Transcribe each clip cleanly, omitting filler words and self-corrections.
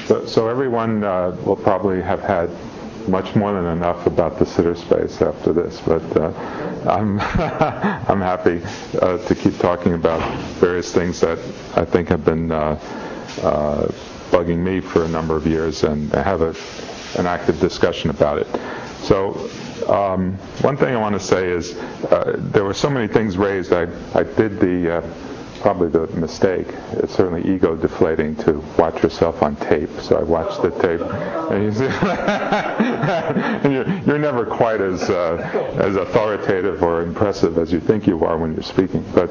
So everyone will probably have had much more than enough about de Sitter space after this, but I'm I'm happy to keep talking about various things that I think have been bugging me for a number of years, and have an active discussion about it. So one thing I want to say is there were so many things raised. I did probably the mistake. It's certainly ego deflating to watch yourself on tape. So I watched the tape, and you see, and you're never quite as authoritative or impressive as you think you are when you're speaking. But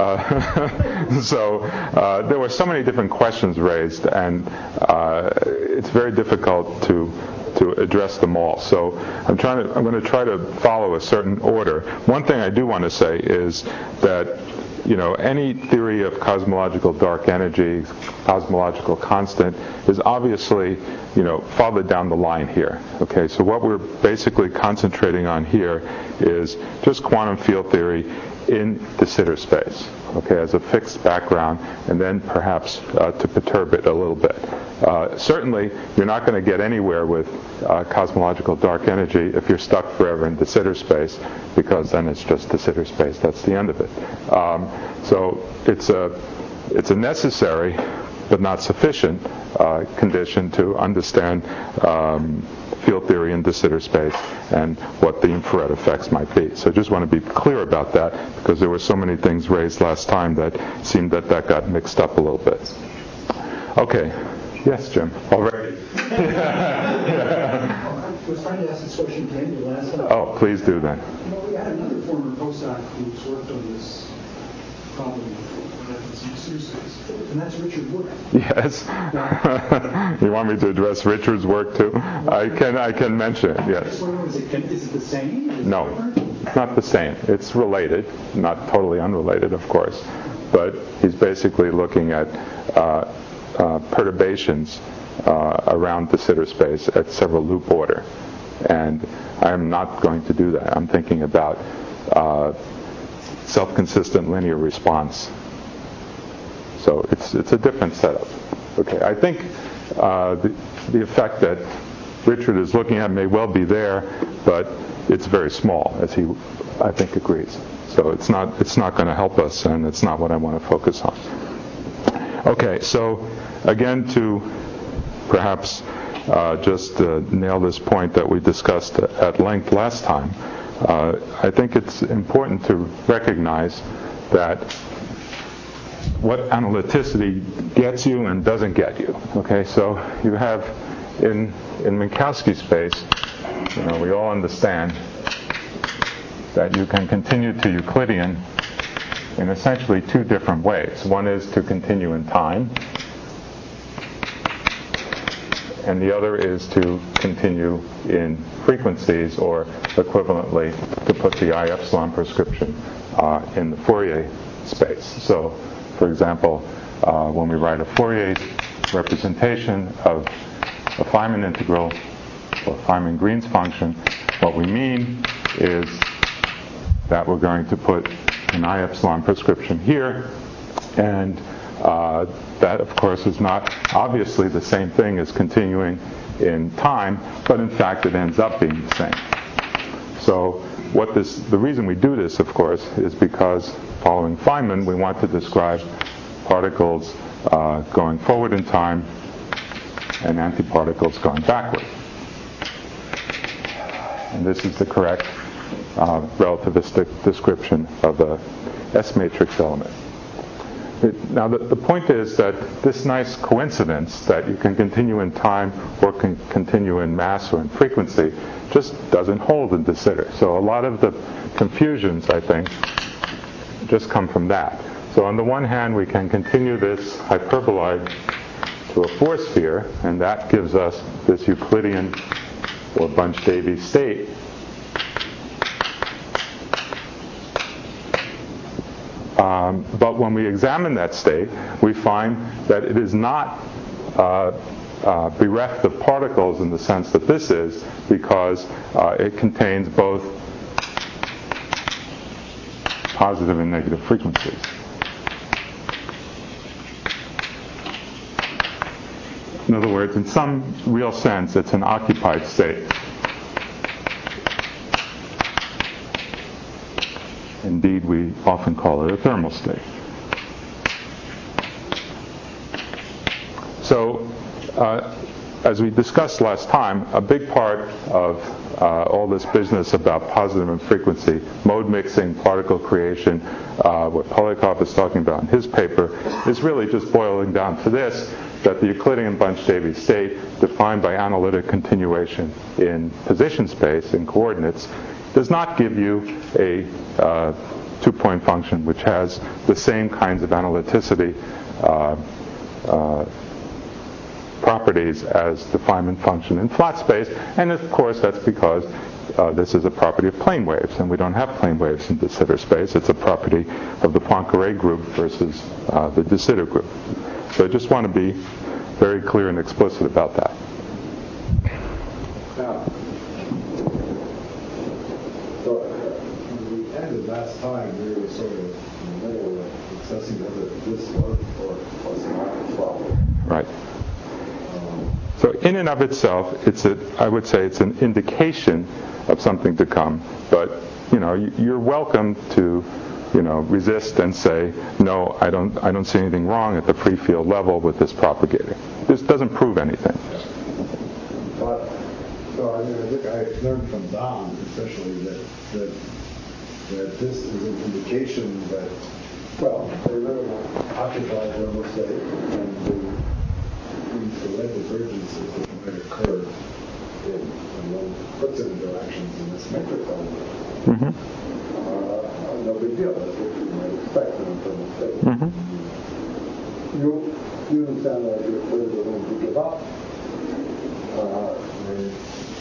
so there were so many different questions raised, and it's very difficult to address them all. So I'm going to try to follow a certain order. One thing I do want to say is that any theory of cosmological dark energy, cosmological constant, is obviously, farther down the line here. Okay, so what we're basically concentrating on here is just quantum field theory in de Sitter space, okay, as a fixed background, and then perhaps to perturb it a little bit. Certainly, you're not going to get anywhere with cosmological dark energy if you're stuck forever in de Sitter space, because then it's just de Sitter space. That's the end of it. So it's a necessary but not sufficient condition to understand field theory in de Sitter space and what the infrared effects might be. So I just want to be clear about that, because there were so many things raised last time that seemed that got mixed up a little bit. Okay. Yes, Jim. Already. I was trying to ask this question to Andy last time. Oh, please do then. Well, we had another former postdoc who's worked on this problem in space, and that's Richard Wood. Yes. You want me to address Richard's work too? I can mention it. Yes. Is it the same? No, it's not the same. It's related, not totally unrelated, of course, but he's basically looking at perturbations around de Sitter space at several loop order, and I'm not going to do that. I'm thinking about self-consistent linear response. So it's a different setup. Okay, I think the effect that Richard is looking at may well be there, but it's very small, as he, I think, agrees. So it's not going to help us, and it's not what I want to focus on. Okay, so again, to perhaps just nail this point that we discussed at length last time, I think it's important to recognize that what analyticity gets you and doesn't get you. Okay, so you have in Minkowski space, we all understand that you can continue to Euclidean in essentially two different ways. One is to continue in time, and the other is to continue in frequencies, or equivalently to put the I epsilon prescription in the Fourier space. So, for example, when we write a Fourier representation of a Feynman integral or Feynman-Green's function, what we mean is that we're going to put an I epsilon prescription here, and that, of course, is not obviously the same thing as continuing in time, but in fact it ends up being the same. So the reason we do this, of course, is because following Feynman, we want to describe particles going forward in time and antiparticles going backward. And this is the correct relativistic description of a S-matrix element. Now, the point is that this nice coincidence that you can continue in time or can continue in mass or in frequency just doesn't hold in de Sitter. So a lot of the confusions, I think, just come from that. So on the one hand, we can continue this hyperboloid to a force sphere, and that gives us this Euclidean or Bunch-Davies state. But when we examine that state, we find that it is not bereft of particles in the sense that this is, because it contains both positive and negative frequencies. In other words, in some real sense, it's an occupied state. Indeed, we often call it a thermal state. So, as we discussed last time, a big part of all this business about positive frequency, mode mixing, particle creation, what Polyakov is talking about in his paper, is really just boiling down to this, that the Euclidean Bunch-Davy state, defined by analytic continuation in position space, in coordinates, does not give you a two-point function which has the same kinds of analyticity properties as the Feynman function in flat space, and of course that's because this is a property of plane waves, and we don't have plane waves in de Sitter space. It's a property of the Poincare group versus the de Sitter group. So I just want to be very clear and explicit about that. Now, so we ended last time, we were sort of in the middle of assessing whether this was or was not a problem. Right. So in and of itself, I would say it's an indication of something to come. But you're welcome to resist and say, no, I don't see anything wrong at the free field level with this propagating. This doesn't prove anything. But so I think I learned from Don especially that this is an indication that they live in an occupied thermal state, and the red divergences that might occur in one puts it interactions in this matrix element. No big deal. That's what you might expect in a thermal state. You sound like you're clearly willing to give up the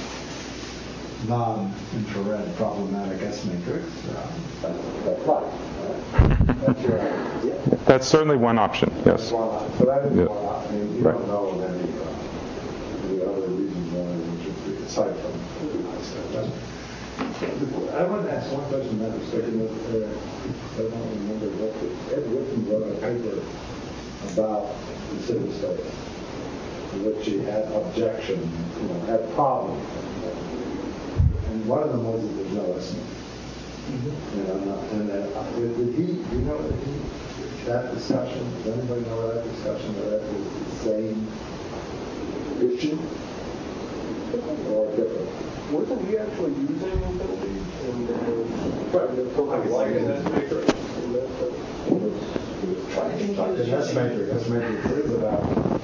non-infrared problematic S matrix. That's right. That's your idea. That's certainly one option, yes. So that is one option. I mean, you don't know of any other reasons why we should be aside from I want to ask one question in that respect. I don't remember what Ed Whitten wrote a paper about the city space, in which he had objections, had problems. And one of them was that there's no estimate. Did he, that discussion, does anybody know that discussion, that was the same issue? Or different? Wasn't he actually using infinity and something like an S matrix? S matrix is about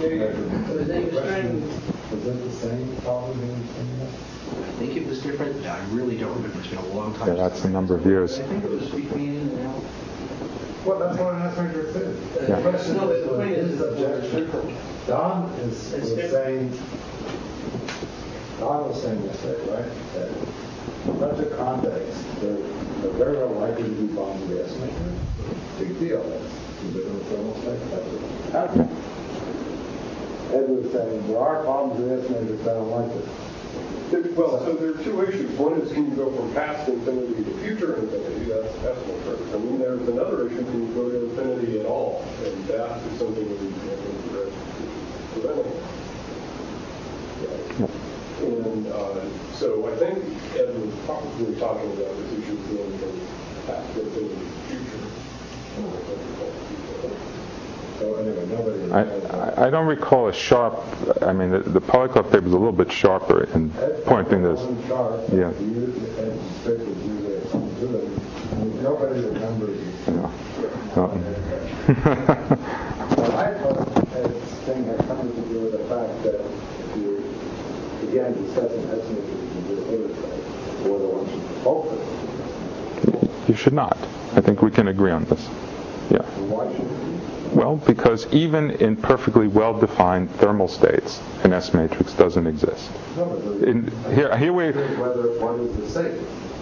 was it the same problem I think it was different, but I really don't remember. It's been a long time. Yeah, that's a number of years. I think it was between in and out. Well, that's what an S matrix is. Yeah. No, but the point is objection. Don was saying yesterday, right, that in such a context, they're very likely to be bound to the S matrix. Big deal. That's a different thermal state. That's it. Ed was saying there are problems with S matrix. I don't like it. Well, so there are two issues. One is, can you go from past infinity to future infinity? That's matrix. And then there's another issue, can you go to infinity at all? And that is something that we can't prevent. And so I think Ed was probably talking about this issue of going from past infinity to future. So anyway, nobody. I don't recall a sharp. I mean, the Polyakov paper is a little bit sharper in pointing this. Yeah. Nobody remembers. No. I thought Ed's thing had something to do with the fact that if you're again discussing S matrices and the or the ones you both. You should not. I think we can agree on this. Yeah. Why should you? Well, because even in perfectly well-defined thermal states, an S matrix doesn't exist. No, but Here we. Whether one is the same.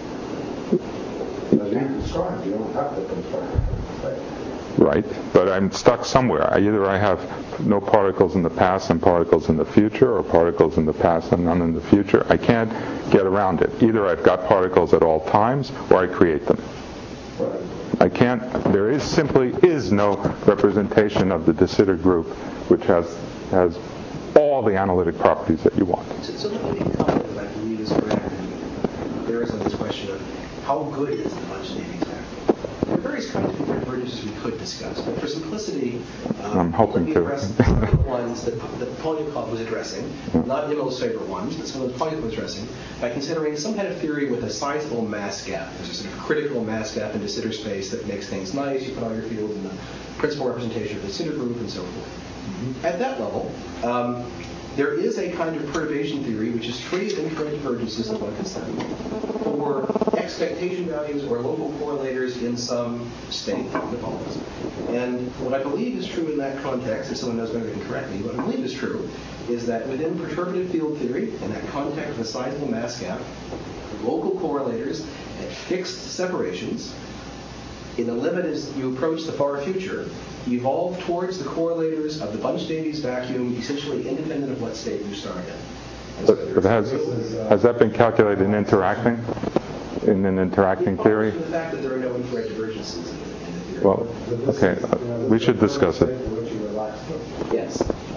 As you described, you don't have to construct it. Right, but I'm stuck somewhere. Either I have no particles in the past and particles in the future, or particles in the past and none in the future. I can't get around it. Either I've got particles at all times, or I create them. Right. I can't. There simply is no representation of the de Sitter group which has all all the analytic properties that you want. So let me make a comment that I believe is correct and bears on this question of how good is the bunch-Davies vacuum. There are various kinds of different divergences we could discuss, but for simplicity, I'm hoping let me to. address some of the ones that Pontyakov was addressing, not Immel's favorite ones, but some of the Pontyakov was addressing, by considering some kind of theory with a sizable mass gap. There's a sort of critical mass gap in de Sitter space that makes things nice. You put all your fields in the principal representation of the Sitter group and so forth. At that level, there is a kind of perturbation theory which is free of infinite divergences that one can study for expectation values or local correlators in some state that evolves. And what I believe is true in that context, if someone knows better than correct me, what I believe is true is that within perturbative field theory, in that context of a sizable mass gap, local correlators at fixed separations, in the limit as you approach the far future, evolve towards the correlators of the Bunch-Davies vacuum, essentially independent of what state you start in. But has that been calculated in interacting? In an interacting theory? The fact that there are no infrared divergences in the theory. Well, okay, we should discuss it. Yes.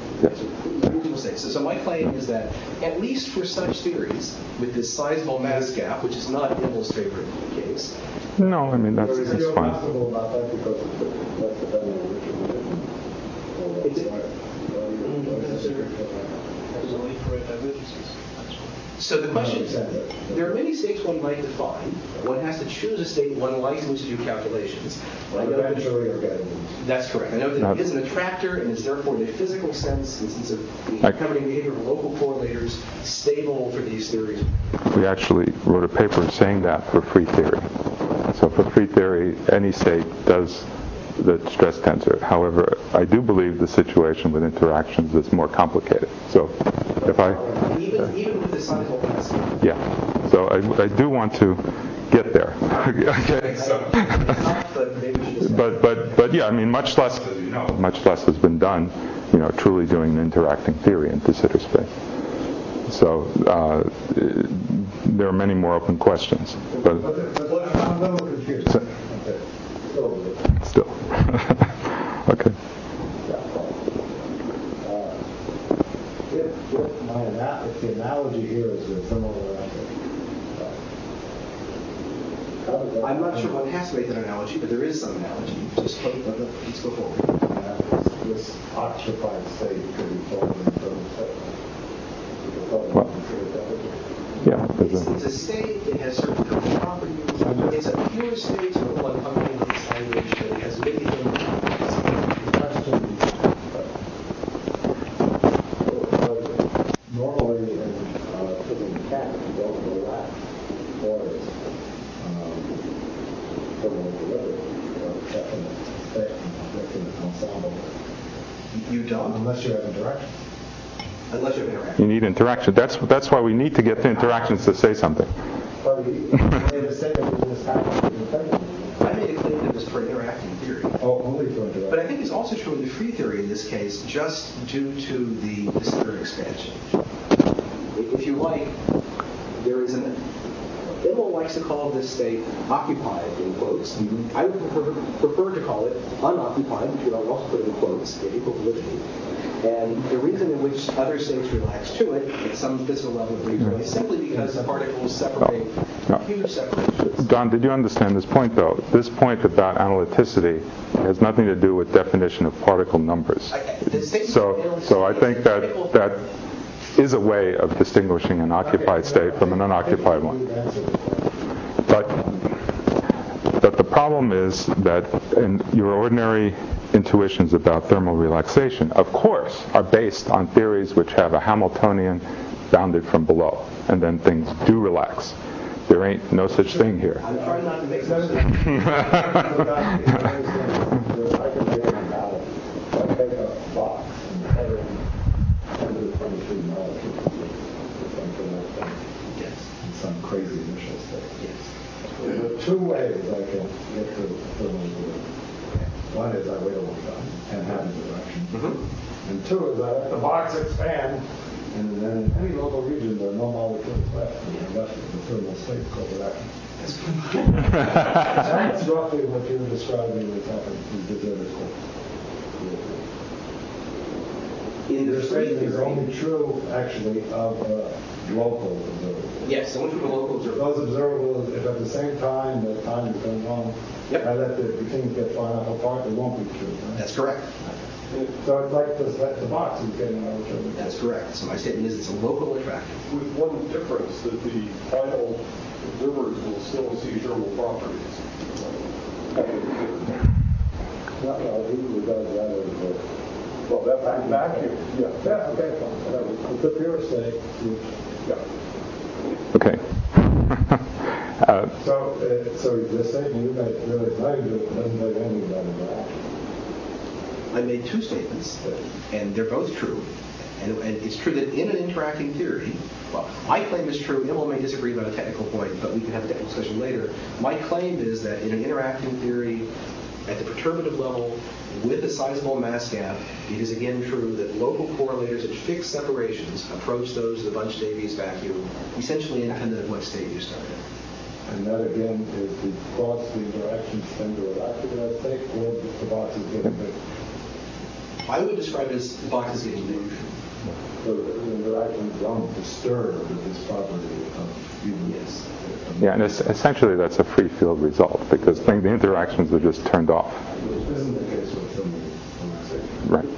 So my claim is that, at least for such theories, with this sizable mass gap, which is not Immel's favorite case. No, I mean, that's fine. So the question is, there are many states one might define. One has to choose a state one likes in which to do calculations. That's correct. I know that it is an attractor and is therefore in a physical sense, in the sense of the accompanying behavior of local correlators, stable for these theories. We actually wrote a paper saying that for free theory. So for free theory, any state does the stress tensor. However, I do believe the situation with interactions is more complicated. So if I... Even with the sizable mass gap. Yeah. So I do want to get there. Okay. But yeah, I mean, much less has been done, truly doing interacting theory in de Sitter space. So there are many more open questions. But I'm a little confused. Still. Okay. If the analogy here is the thermal I'm not sure one has to make that analogy, but there is some analogy. Just let's go forward. This occupied state could be formed in the thermal state. Well, yeah. It's a state, it has certain thermal properties. It's a pure state, so one functioning in this language, but it has many thermal properties. Normally in physical mechanics, you don't relax orders thermal equilibrium, definite ensemble. You don't? Unless you have interaction. Unless you have interaction. You need interaction. That's why we need to get the interactions to say something. But he made a statement that this happens in the thing. I made a claim that it was for interacting theory. Oh, only for interaction. But I think it's also true in the free theory in this case, just due to the de Sitter expansion. If you like, there is an... Immel likes to call this state occupied, in quotes. Mm-hmm. I would prefer to call it unoccupied, which would also put in quotes, in equal validity. And the reason in which other states relax to it at some physical level of rejoy is simply because the particles separate huge separations. Don, did you understand this point, though? This point about analyticity has nothing to do with definition of particle numbers. So I think that is a way of distinguishing an occupied state from an unoccupied one. But the problem is that in your ordinary intuitions about thermal relaxation, of course, are based on theories which have a Hamiltonian bounded from below, and then things do relax. There ain't no such thing here. I'm trying not to make sense of that. I can make an analogy. I take a box and cut it in 123 molecules. Something like that. Yes. In some crazy initial state. Yes. There are two ways I can get to thermal equilibrium. One is I wait a long time and have interaction. Mm-hmm. And two is I let the box expand, and then in any local region there are no molecules left, and I'm left with the thermal state called interaction. That's roughly what you're describing as happening in de Sitter. In the Your free statement is theory, only true, actually, of local observables. yes, only for the local observer. Those observables, if at the same time that time is going on, Yep. and let the things get far enough apart, it won't be true. Right? That's correct. So it's like the box is getting arbitrary. That's correct. So my statement is it's a local attractant. With one difference, that the final observers will still see thermal properties. No, he regards that as Well, that's vacuum. Yeah. yeah, okay, fine. It's a pure state. Yeah. Okay. So the statement you made really is not good, doesn't say anything about interaction. I made two statements, and they're both true. And it's true that in an interacting theory, well, my claim is true. Emil may disagree about a technical point, but we can have a technical discussion later. My claim is that in an interacting theory, at the perturbative level, with a sizable mass gap, it is again true that local correlators at fixed separations approach those of the Bunch-Davies vacuum, essentially independent of what state you start in. And that again is because the interactions tend to relax in that state, or the box is getting big. I would describe it as the box is getting big. So the interactions don't disturb this property of even Yes. Yeah, and essentially that's a free field result because the interactions are just turned off. Which isn't the case with thermal relaxation. Right.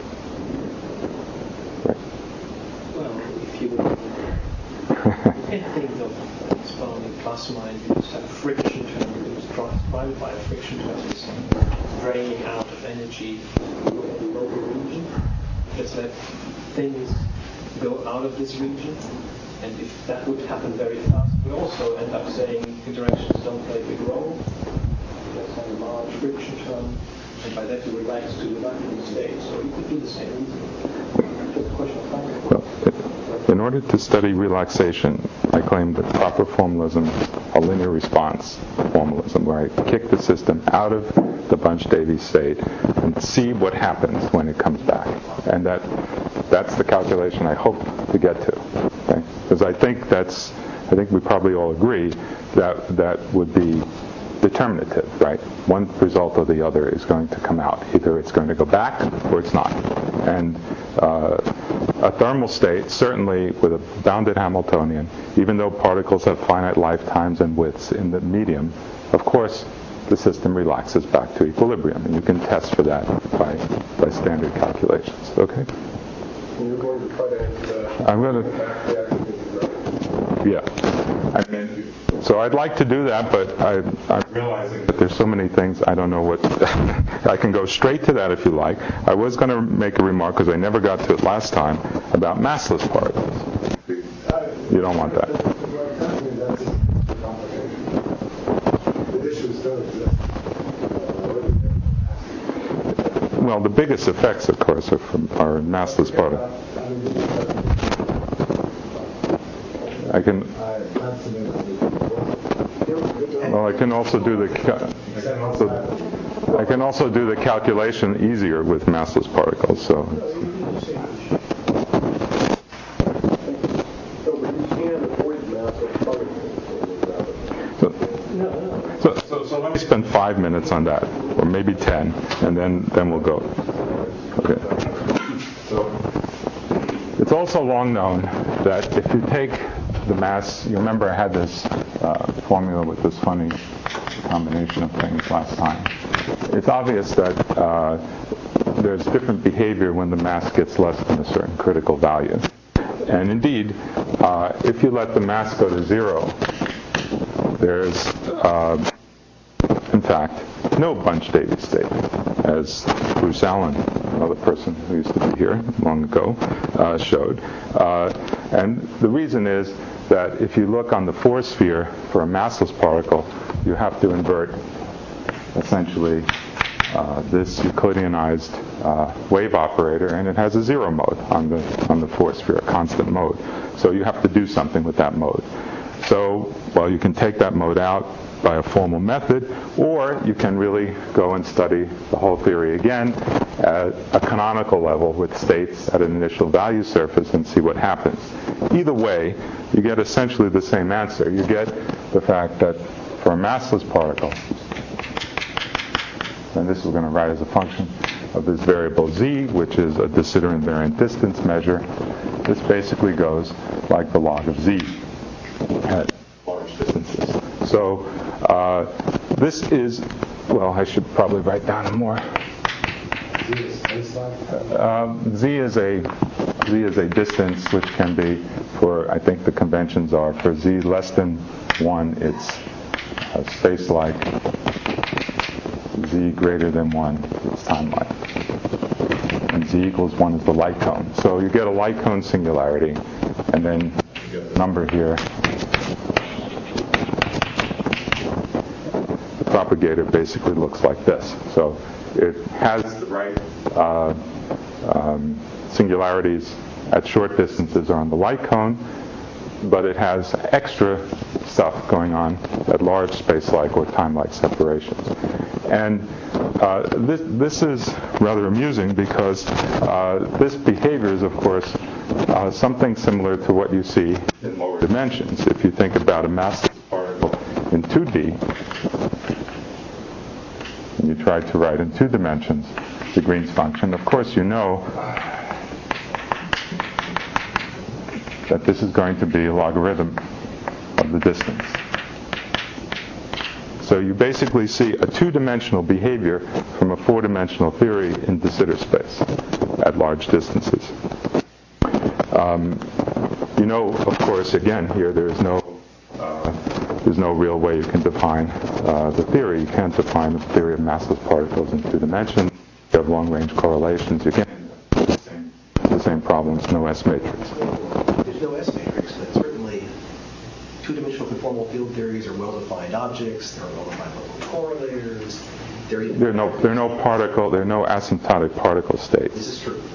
Right. Well, if you would think of expanding plus minus, you just have a friction term, you can just drive by a friction term, it's draining out of energy from the local region. Just let things go out of this region. And if that would happen very fast, we also end up saying interactions don't play a big role. You just have a large friction term, and by that you relax to the vacuum state. So you could do the same reasoning. Just a question of time. Well, in order to study relaxation, I claim that proper formalism is a linear response formalism, where I kick the system out of the Bunch-Davies state and see what happens when it comes back. And that's the calculation I hope to get to. Okay? Because I think we probably all agree that would be determinative, right? One result or the other is going to come out. Either it's going to go back or it's not. And a thermal state, certainly with a bounded Hamiltonian, even though particles have finite lifetimes and widths in the medium, of course the system relaxes back to equilibrium. And you can test for that by standard calculations. Okay? And you're going to try to answer that. I'm going to... Back reaction is right. Yeah. So I'd like to do that, but I'm realizing that there's so many things I don't know what... I can go straight to that if you like. I was going to make a remark, because I never got to it last time, about massless particles. You don't want that. That's a complication. The issue still exists. Well, the biggest effects, of course, are massless particles. I can also do the calculation easier with massless particles. So can avoid massless particles. So let me spend 5 minutes on that, or maybe 10, and then we'll go. Okay. So it's also long known that if you take the mass, you remember I had this formula with this funny combination of things last time. It's obvious that there's different behavior when the mass gets less than a certain critical value. And indeed, if you let the mass go to zero, there's, in fact, no Bunch-Davies state, as Bruce Allen, another person who used to be here long ago, showed. And the reason is that if you look on the force sphere for a massless particle, you have to invert essentially this Euclideanized wave operator, and it has a zero mode on the force sphere, a constant mode. So you have to do something with that mode. So, well, you can take that mode out by a formal method, or you can really go and study the whole theory again at a canonical level with states at an initial value surface and see what happens. Either way, you get essentially the same answer. You get the fact that for a massless particle, and this we're going to write as a function of this variable z, which is a de Sitter invariant distance measure. This basically goes like the log of z at large distances. So this is, well, I should probably write down a more. Z is a distance which can be, for, I think the conventions are, for z less than 1, it's space-like. Z greater than 1 is time-like. And z equals 1 is the light cone. So you get a light cone singularity, and then you get the number here. The propagator basically looks like this. So it has the right singularities at short distances are on the light cone, but it has extra stuff going on at large space-like or time-like separations. And this is rather amusing because this behavior is, of course, something similar to what you see in lower dimensions. If you think about a massless particle in 2D, and you try to write in 2 dimensions the Green's function, of course you know that this is going to be a logarithm of the distance. So you basically see a 2-dimensional behavior from a 4-dimensional theory in de Sitter space at large distances. You know, of course, again, here there's no real way you can define the theory. You can't define the theory of massless particles in 2 dimensions. You have long-range correlations. You can't the same problems, no S matrix. There's no S matrix, but certainly 2-dimensional conformal field theories are well-defined objects. There are well-defined local correlators. There are no asymptotic particle states. This is true.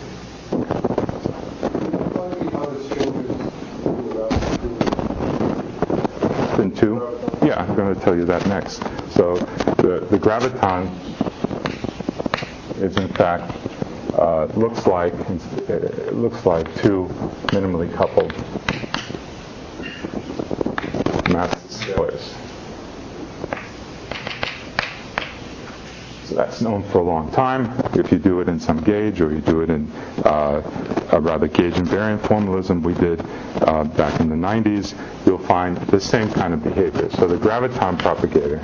In 2? Yeah, I'm going to tell you that next. So the graviton is in fact looks like 2 minimally coupled mass squares. So that's known for a long time. If you do it in some gauge, or you do it in a rather gauge invariant formalism we did back in the 90s, you'll find the same kind of behavior. So the graviton propagator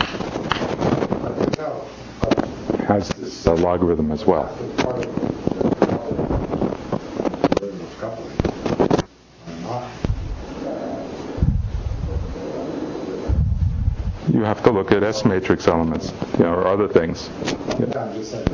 has this logarithm as well. You have to look at S matrix elements, or other things. Yeah.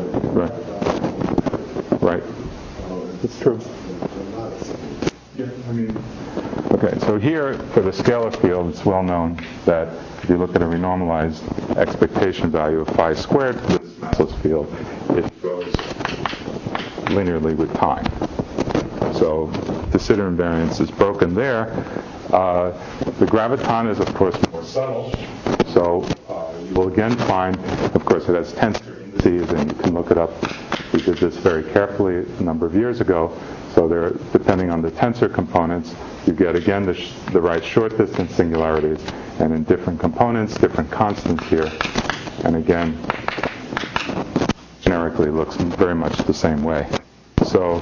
Right. It's true. Yeah, I mean. Okay, so here for the scalar field, it's well known that if you look at a renormalized expectation value of phi squared for this massless field, it goes linearly with time. So de Sitter invariance is broken there. The graviton is, of course, more subtle. So you will again find, of course, it has tensor indices, and you can look it up. We did this very carefully a number of years ago. So there, depending on the tensor components, you get again the right short distance singularities, and in different components, different constants here. And again, generically looks very much the same way. So,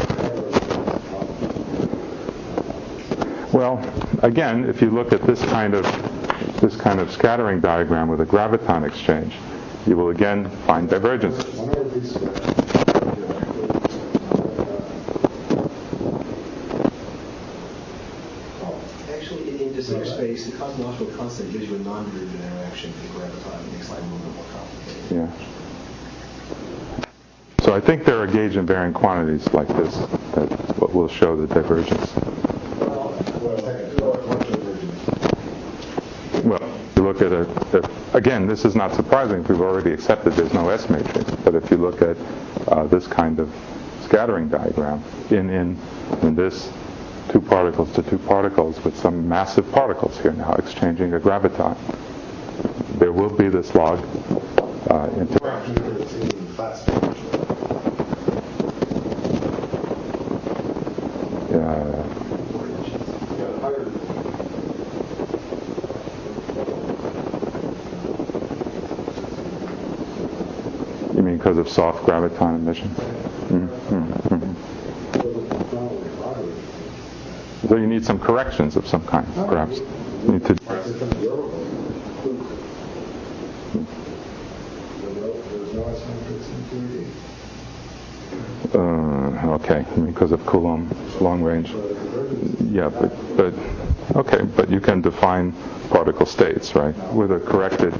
well, again, if you look at this kind of scattering diagram with a graviton exchange, you will again find divergences. Actually, in de Sitter space, the cosmological constant gives you a non-derivative interaction with the graviton. It makes life a little bit more complicated. Yeah. So I think there are gauge invariant quantities like this that will show the divergence. Well, you look at again, this is not surprising if we've already accepted there's no S matrix, but if you look at this kind of scattering diagram in this 2 particles to 2 particles with some massive particles here now exchanging a graviton, there will be this log interaction. because of soft graviton emission. So you need some corrections of some kind, perhaps. You need to. There's no asymmetrics in 2D. Okay, because of Coulomb long range. Yeah, but okay, but you can define particle states, right? With a corrected.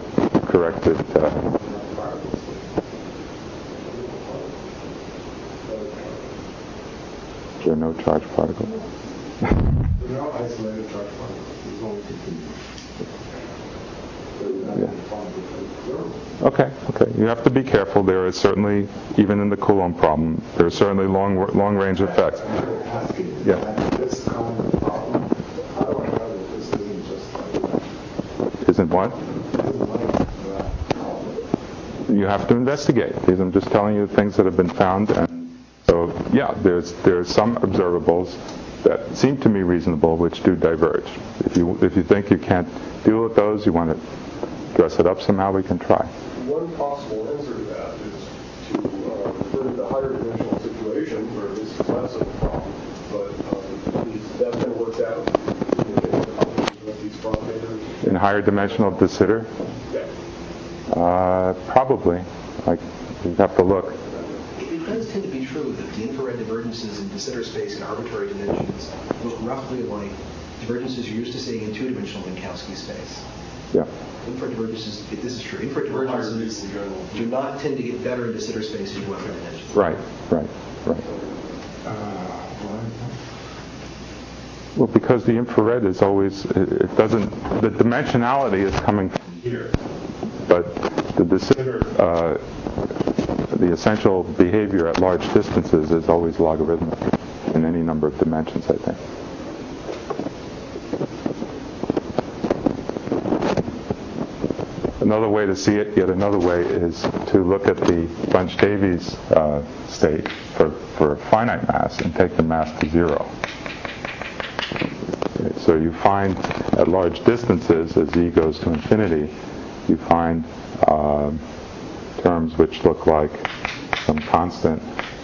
There are no charged particles. There are no isolated charge particles. There's only continuous. Okay. You have to be careful. There is certainly, even in the Coulomb problem, there are certainly long-range effects. Yeah. This kind of problem, how do I know that this isn't just like that? Isn't what? Isn't like that problem? You have to investigate. Because I'm just telling you things that have been found. And so, yeah, there's some observables that seem to me reasonable, which do diverge. If you think you can't deal with those, you want to dress it up somehow, we can try. One possible answer to that is to refer to the higher dimensional situation where this is less of a problem, but is that going to work out with these propagators? In higher dimensional de Sitter? Yeah. Probably. You have to look. It does tend to be true that the infrared divergences in de Sitter space in arbitrary dimensions look roughly like divergences you're used to seeing in two-dimensional Minkowski space. Yeah. Infrared divergences, this is true. Infrared divergences do not tend to get better in de Sitter space as you go up in dimensions. Right. Well, because the infrared is always, it doesn't, the dimensionality is coming from here. But the de Sitter, the essential behavior at large distances is always logarithmic in any number of dimensions, I think. Another way to see it, yet another way, is to look at the Bunch-Davies state for finite mass and take the mass to 0. Okay, so you find at large distances, as z goes to infinity, you find terms which look like some constant.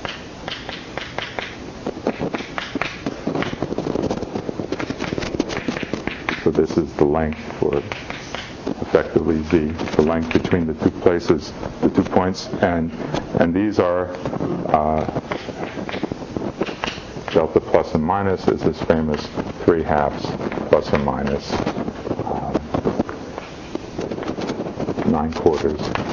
So this is the length for effectively z, the length between the two places, the 2 points, and these are delta plus and minus is this famous 3/2 plus or minus 9/4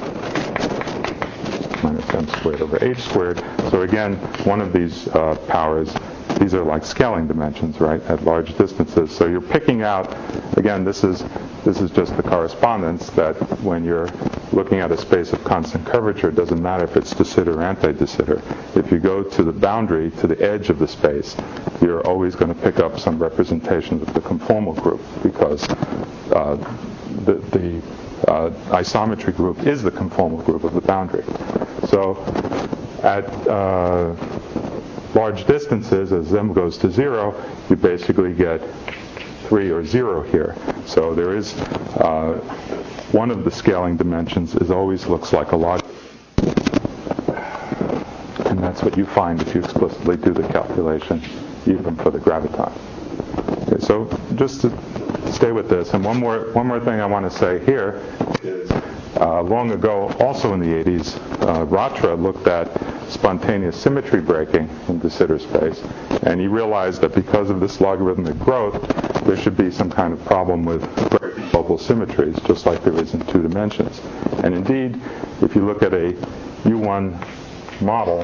minus m squared over h squared. So again, one of these powers, these are like scaling dimensions, right, at large distances. So you're picking out, again, this is just the correspondence that when you're looking at a space of constant curvature, it doesn't matter if it's de Sitter or anti-de Sitter. If you go to the boundary, to the edge of the space, you're always going to pick up some representations of the conformal group, because the isometry group is the conformal group of the boundary. So at large distances, as m goes to 0, you basically get 3 or 0 here. So there is one of the scaling dimensions always looks like a log, and that's what you find if you explicitly do the calculation, even for the graviton. Okay, so just to stay with this, and one more thing I want to say here is long ago, also in the 80s, Ratra looked at spontaneous symmetry breaking in de Sitter space, and he realized that because of this logarithmic growth, there should be some kind of problem with global symmetries, just like there is in 2 dimensions. And indeed, if you look at a U1 model,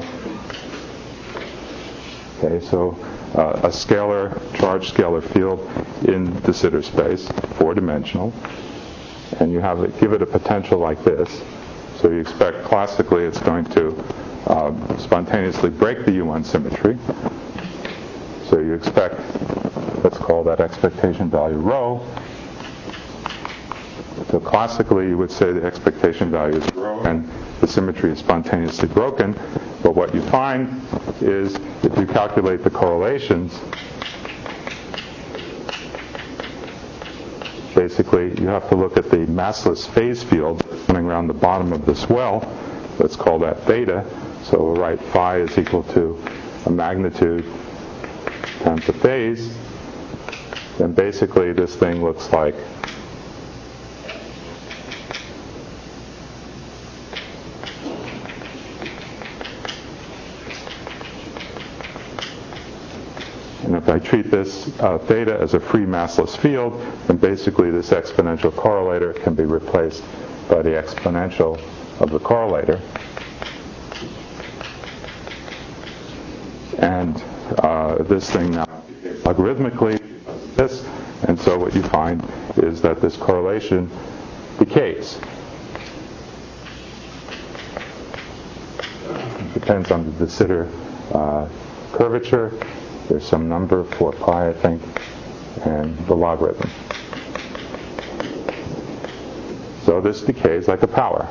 okay, so a charged scalar field in de Sitter space, 4-dimensional, and you give it a potential like this. So you expect classically it's going to spontaneously break the U1 symmetry. So you expect, let's call that expectation value rho. So classically you would say the expectation value is rho and the symmetry is spontaneously broken. But what you find is if you calculate the correlations, basically you have to look at the massless phase field running around the bottom of this well, let's call that theta. So we'll write phi is equal to a magnitude times the phase. Then basically this thing looks like and if I treat this theta as a free massless field, then basically this exponential correlator can be replaced by the exponential of the correlator. And this thing now logarithmically this, and so what you find is that this correlation decays. It depends on the de Sitter curvature. There's some number, 4 pi, I think, and the logarithm. So this decays like a power.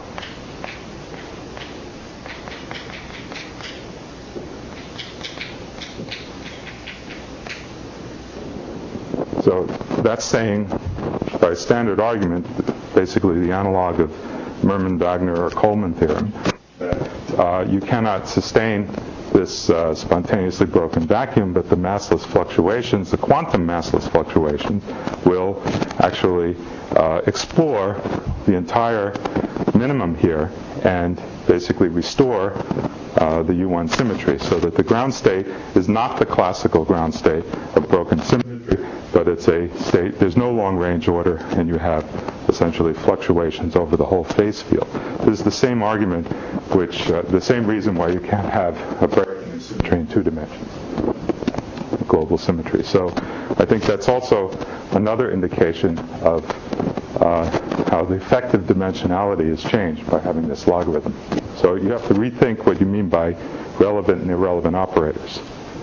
So that's saying, by standard argument, basically the analog of Merman-Wagner or Coleman theorem, that you cannot sustain this spontaneously broken vacuum, but the massless fluctuations, the quantum massless fluctuations, will actually explore the entire minimum here and basically restore the U1 symmetry, so that the ground state is not the classical ground state of broken symmetry, but it's a state, there's no long-range order, and you have essentially fluctuations over the whole phase field. This is the same argument, which, the same reason why you can't have a breaking symmetry in 2 dimensions, global symmetry. So I think that's also another indication of how the effective dimensionality is changed by having this logarithm. So you have to rethink what you mean by relevant and irrelevant operators.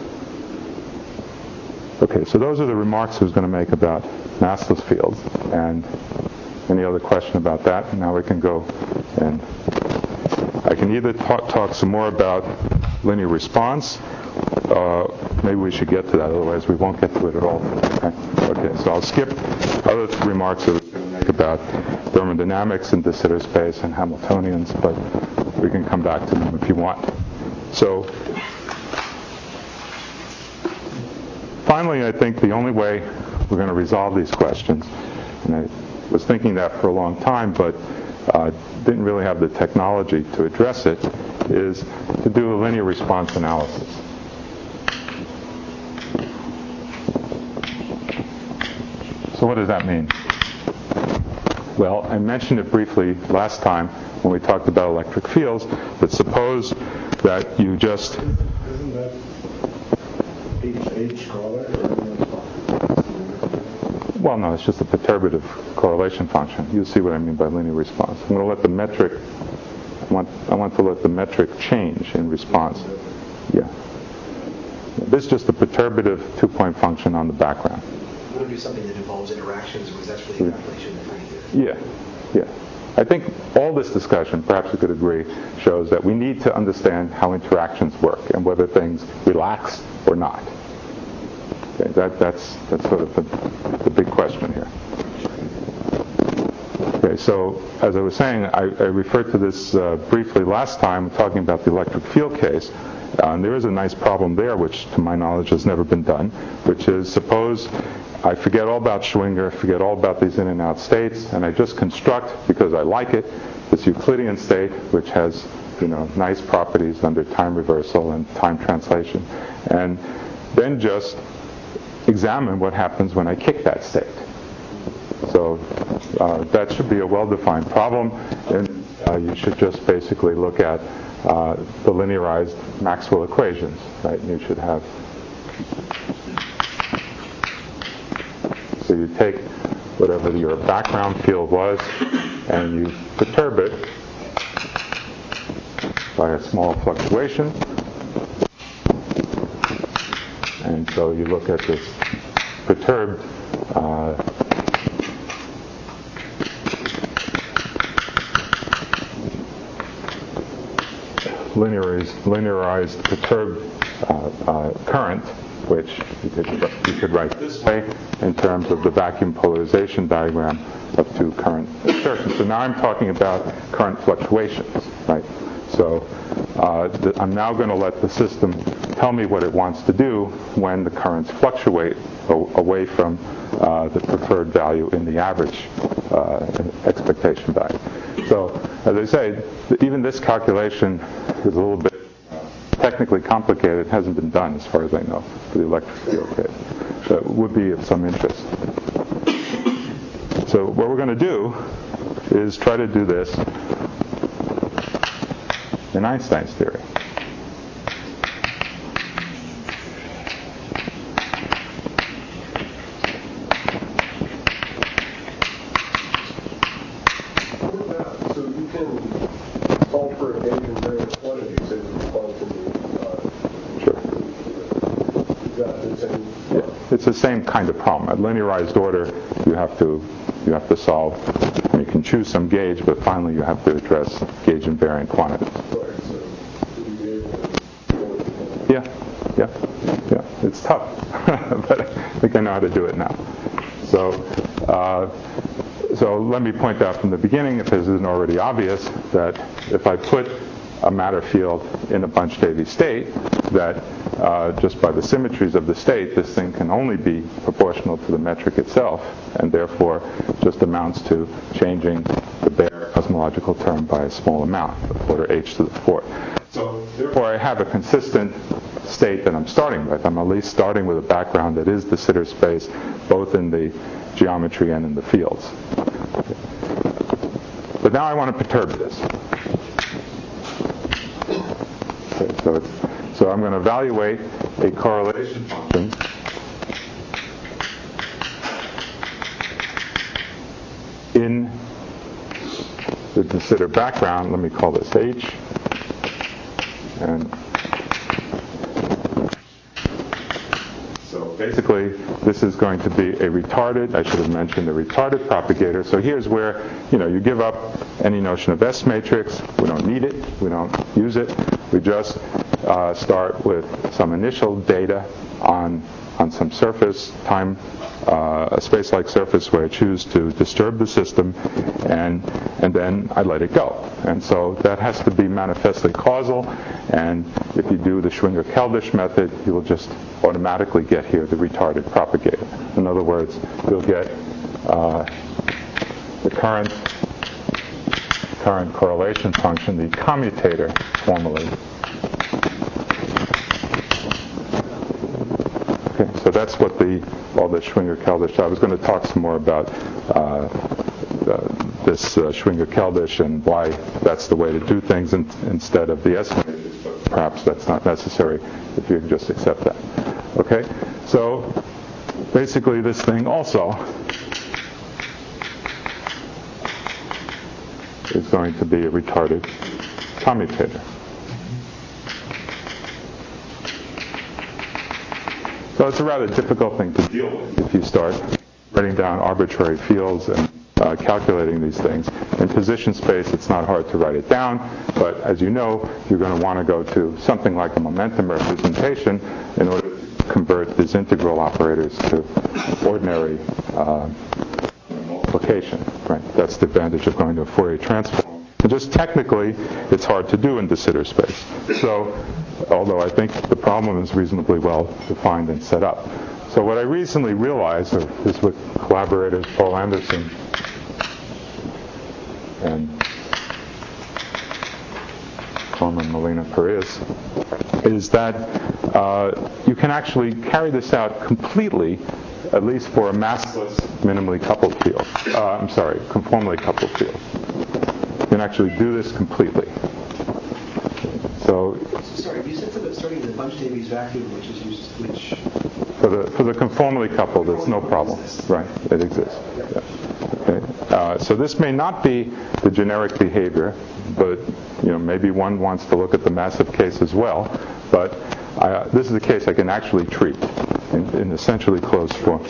Okay, so those are the remarks I was going to make about massless fields. And any other question about that? Now we can go and I can either talk some more about linear response. Maybe we should get to that, otherwise we won't get to it at all. Okay, so I'll skip other remarks I was going to make about thermodynamics and de Sitter space and Hamiltonians, but we can come back to them if you want. So finally, I think the only way we're going to resolve these questions, and I was thinking that for a long time, but didn't really have the technology to address it, is to do a linear response analysis. So what does that mean? Well, I mentioned it briefly last time when we talked about electric fields, but suppose that you just... Isn't that H correlator? Well, no, it's just a perturbative correlation function. You see what I mean by linear response. I'm going to let the metric, I want to let the metric change in response. Yeah. This is just a perturbative 2-point function on the background. You want to do something that involves interactions, or is that really a calculation that you're doing? Yeah. I think all this discussion, perhaps we could agree, shows that we need to understand how interactions work and whether things relax or not. Okay, that's sort of the big question here. Okay, so as I was saying, I referred to this briefly last time, talking about the electric field case. And there is a nice problem there, which to my knowledge has never been done, which is suppose I forget all about Schwinger, forget all about these in and out states, and I just construct, because I like it, this Euclidean state, which has, nice properties under time reversal and time translation, and then just examine what happens when I kick that state. So that should be a well-defined problem, and you should just basically look at the linearized Maxwell equations, right? You should have... So you take whatever your background field was, and you perturb it by a small fluctuation. And so you look at this perturbed linearized perturbed current, which you could write this way in terms of the vacuum polarization diagram of 2 current insertions. So now I'm talking about current fluctuations, right? So I'm now going to let the system tell me what it wants to do when the currents fluctuate away from the preferred value in the average expectation value. So, as I say, even this calculation is a little bit technically complicated. It hasn't been done, as far as I know, for the electric field case. So it would be of some interest. So what we're going to do is try to do this in Einstein's theory. So you can solve for a gauge invariant quantity, say the response in the Sure. is that the same? Yeah. It's the same kind of problem. At linearized order, you have to solve. You can choose some gauge, but finally you have to address gauge invariant quantities. Right. So would you be able to? Yeah. It's tough, but I think I know how to do it now. So let me point out from the beginning, if this isn't already obvious, that if I put a matter field in a Bunch-Davy state, that just by the symmetries of the state, this thing can only be proportional to the metric itself, and therefore just amounts to changing the bare cosmological term by a small amount, order h to the fourth. So therefore I have a consistent state that I'm starting with. I'm at least starting with a background that is the Sitter space, both in the geometry and in the fields. But now I want to perturb this. Okay, so I'm going to evaluate a correlation function in the de Sitter background. Let me call this H. And so basically, this is going to be a retarded, I should have mentioned a retarded propagator. So here's where, you give up any notion of S matrix. We don't need it. We don't use it. We just start with some initial data on some surface, a space-like surface where I choose to disturb the system, and then I let it go. And so that has to be manifestly causal, and if you do the Schwinger-Keldysh method, you will just automatically get here the retarded propagator. In other words, you'll get the current correlation function, the commutator formally. Okay, so that's what all the Schwinger-Keldysh. I was going to talk some more about this Schwinger-Keldysh and why that's the way to do things instead of the S matrix, but perhaps that's not necessary if you can just accept that. Okay, so basically this thing also is going to be a retarded commutator. So it's a rather difficult thing to deal with if you start writing down arbitrary fields and calculating these things. In position space, it's not hard to write it down, but as you know, you're going to want to go to something like a momentum representation in order to convert these integral operators to ordinary multiplication. Right? That's the advantage of going to a Fourier transform. And just technically, it's hard to do in de Sitter space. So, although I think the problem is reasonably well defined and set up. So what I recently realized, is with collaborators Paul Anderson and Norman Molina Pariz, is that you can actually carry this out completely, at least for a massless minimally coupled field. Conformally coupled field. You can actually do this completely. So, sorry, you said something starting in the Bunch-Davies vacuum, which is used, which for the conformally coupled, it's no problem. Right, it exists. Yeah. Okay. So this may not be the generic behavior, but maybe one wants to look at the massive case as well. But this is a case I can actually treat in essentially closed form.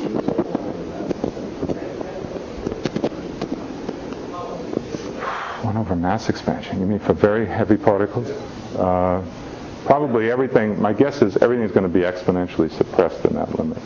1 over mass expansion. You mean for very heavy particles? Probably everything. My guess is everything's going to be exponentially suppressed in that limit.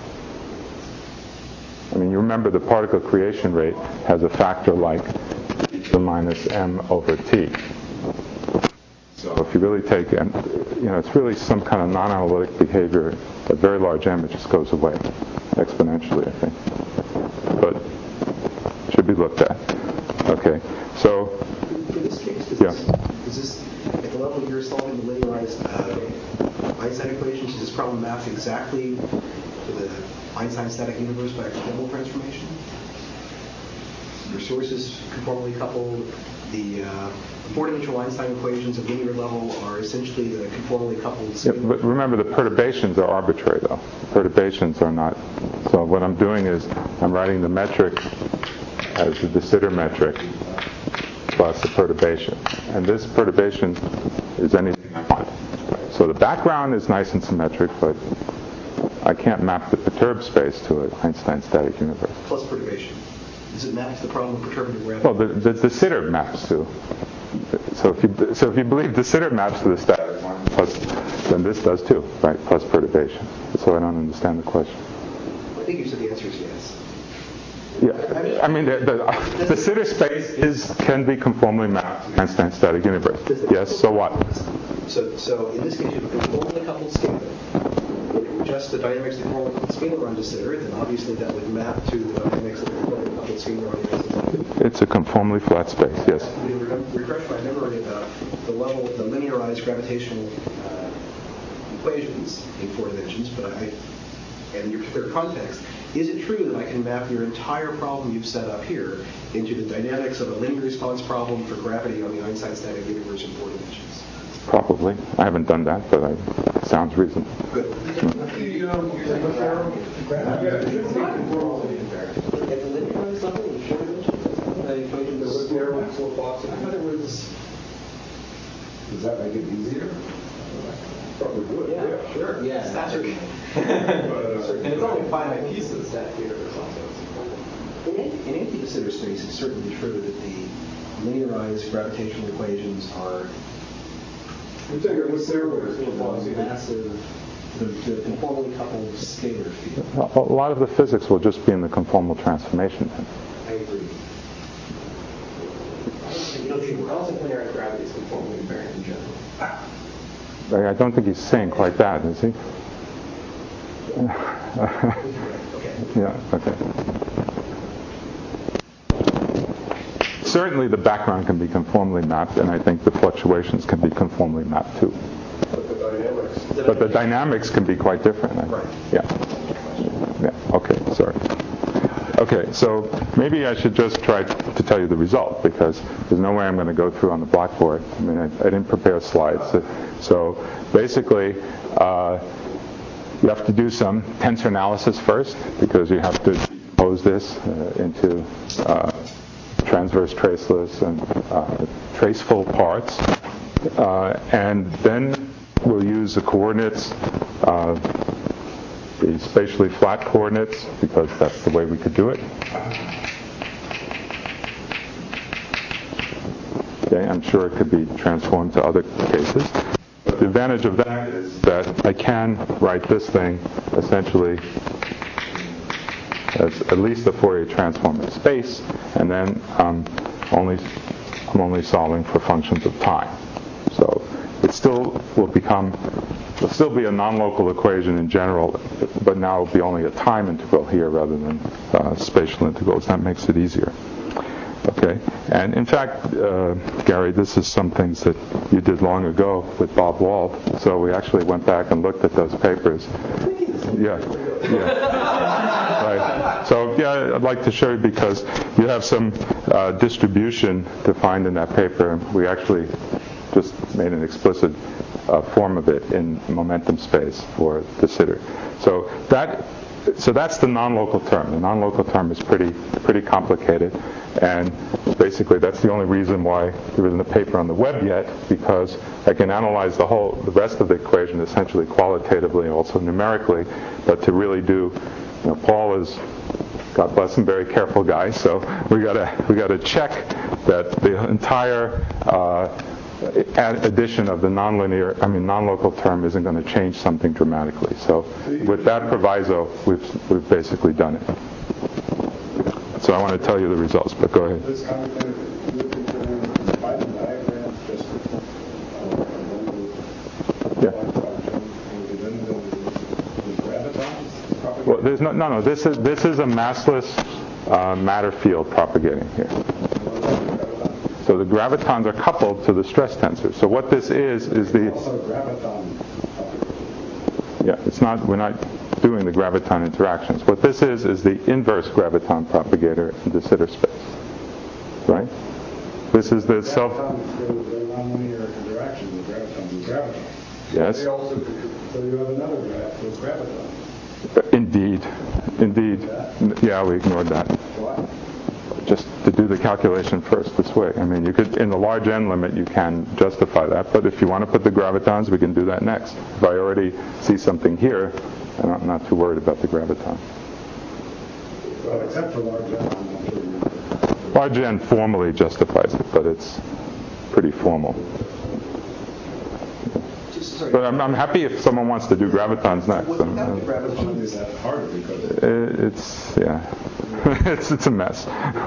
I mean, you remember the particle creation rate has a factor like e to the minus m over t. So if you really take, and it's really some kind of non-analytic behavior at very large m, it just goes away exponentially, I think. But it should be looked at. Okay, so in this case, does this at the level you're solving the linearized Einstein equations, does this problem map exactly to the Einstein static universe by a conformal transformation? Your sources conformally coupled. The four-dimensional Einstein equations at linear level are essentially the conformally coupled. Yeah, but remember, the perturbations are arbitrary, though. The perturbations are not. So what I'm doing is I'm writing the metric as the de Sitter metric plus the perturbation. And this perturbation is anything I want. So the background is nice and symmetric, but I can't map the perturbed space to an Einstein static universe. Plus perturbation. Does it map to the problem of perturbative gravity? Well, the de Sitter maps to. So if you believe de Sitter maps to the static one, plus, then this does too, right? Plus perturbation. So I don't understand the question. I think you said the answer is yes. Yeah, I mean the Sitter space can be conformally mapped to the Einstein static universe. Yes. So what? So in this case, you have a conformally coupled scalar. Just the dynamics of the conformally coupled scalar on de Sitter, then obviously that would map to the dynamics of the conformally coupled scalar on de. It's a conformally flat space. Yes. Refresh my memory about the level of the linearized gravitational equations in four dimensions, but and your particular context. Is it true that I can map your entire problem you've set up here into the dynamics of a linear response problem for gravity on the Einstein static universe in four dimensions? Probably. I haven't done that, but it sounds reasonable. Good. It's not conformally invariant. At the linearized level in four dimensions, the equation There was narrow slope loss. I thought it was. Does that make it easier? Probably would. Yeah, sure. Yeah, Certainly. and it's only finite pieces that universe also. In any de Sitter space, it's certainly true that the linearized gravitational equations are You're saying it was narrow slope loss. massive, the conformally coupled scalar field. A lot of the physics will just be in the conformal transformation then. I agree. Also, linearized gravity is conformally invariant in general. I don't think he's saying quite that, is he? Okay. Yeah, okay. Certainly the background can be conformally mapped, and I think the fluctuations can be conformally mapped too. But the dynamics can be quite different. Right. Yeah, okay, sorry. Okay, so maybe I should just try to tell you the result, because there's no way I'm going to go through on the blackboard. I mean, I didn't prepare slides. So basically, you have to do some tensor analysis first, because you have to decompose this into transverse traceless and traceful parts. And then we'll use the coordinates, the spatially flat coordinates, because that's the way we could do it. Okay, I'm sure it could be transformed to other cases. But the advantage of that is that I can write this thing essentially as at least a Fourier transform in space, and then I'm only solving for functions of time. So it still will still be a non-local equation in general, but now it'll be only a time integral here rather than spatial integrals. That makes it easier. Okay, and in fact, Gary, this is some things that you did long ago with Bob Wald. So we actually went back and looked at those papers. Yeah. Right. So yeah, I'd like to show you, because you have some distribution defined in that paper. We actually just made an explicit form of it in momentum space for de Sitter. So that's the non-local term. The non-local term is pretty complicated, and basically that's the only reason why there isn't a paper on the web yet, because I can analyze the rest of the equation essentially qualitatively and also numerically. But to really do, Paul is, God bless him, very careful guy. So we gotta check that the entire addition of the non-local term isn't going to change something dramatically. So with that proviso, we've basically done it. So I want to tell you the results, but go ahead. This kind of diagram just Yeah. Then the gravitons propagate? Well, there's no. This is a massless matter field propagating here. So the gravitons are coupled to the stress tensor. So what this is the... Also graviton propagate. Yeah, it's not. We're not doing the graviton interactions. What this is the inverse graviton propagator in de Sitter space. Right? This is the self... Gravitons, they're nonlinear interactions with gravitons and gravitons. Yes. They also contribute. So you have another graph with gravitons. Indeed. Yeah, we ignored that. Why? Just to do the calculation first this way. I mean, you could, in the large n limit, you can justify that. But if you want to put the gravitons, we can do that next. If I already see something here, I'm not too worried about the graviton. Well, except for large n, I'm not sure you... Large n formally justifies it, but it's pretty formal. But I'm happy if someone wants to do gravitons next. Graviton is that hard because... It's a mess.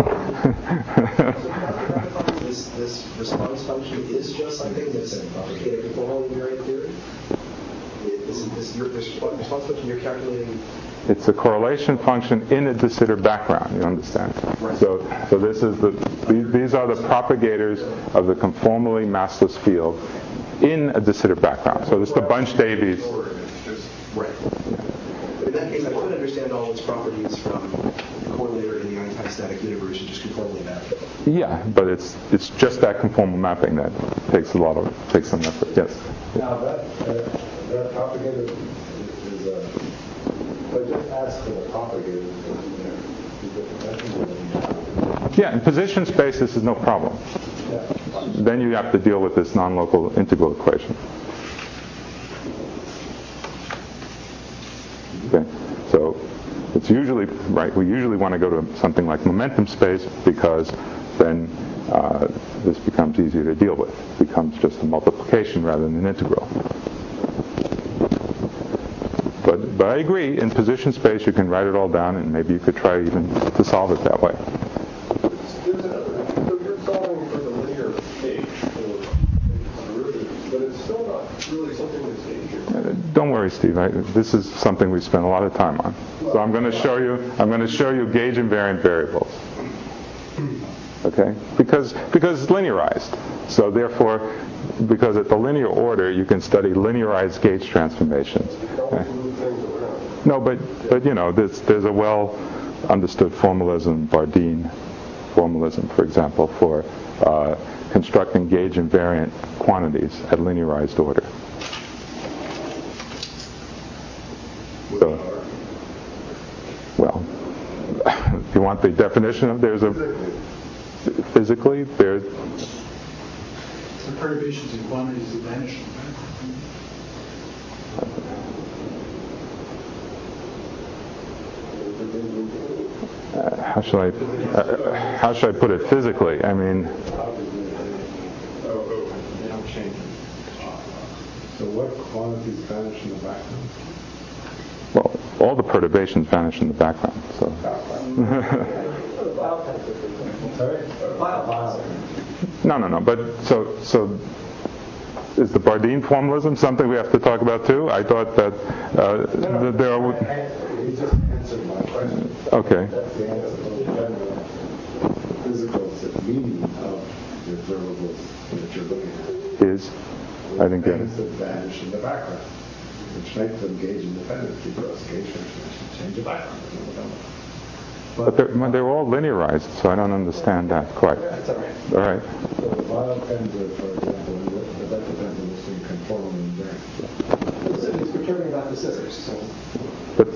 This response function is just something that's in a conformal invariant theory? This response function you're calculating? It's a correlation function in a de Sitter background, you understand? Right. So this is these are the propagators of the conformally massless field in a de Sitter background. So it's the Bunch-Davies. Right. But in that case, I could understand all its properties from the correlator in the anti-static universe and just conformally map it. Yeah, but it's just that conformal mapping that takes some effort. Yes. Now that propagator is a... So just ask for the propagator in there. Yeah, in position space, this is no problem. Yeah. Then you have to deal with this non-local integral equation. Okay, so it's usually, right, we usually want to go to something like momentum space because then this becomes easier to deal with. It becomes just a multiplication rather than an integral. But I agree, in position space you can write it all down and maybe you could try even to solve it that way. There's another, so you're solving for the linear gauge, but it's still not really something that's gauging. Don't worry, Steve. This is something we spent a lot of time on. So I'm going to show you gauge invariant variables. Okay? Because it's linearized. So therefore, because at the linear order you can study linearized gauge transformations. Okay? No, but there's a well understood formalism, Bardeen formalism, for example, for constructing gauge invariant quantities at linearized order. So, well, if you want the definition of physically there's The perturbations in quantities that vanish. how should I put it physically? I mean, They don't change. So what quantities vanish in the background? well, all the perturbations vanish in the background. So. No. But so is the Bardeen formalism something we have to talk about too? I thought that there are. He just answered my question. Okay. That's the answer. Physical meaning of the observables that you're looking at. Is I think that. Things that vanish in the background, which make them gauge independent because gauge transformations change the background. But they're all linearized, so I don't understand that quite. That's all right. All right. So the biotensor, for example, that depends on this thing conformal and invariant. So it's perturbing about the scissors. So. But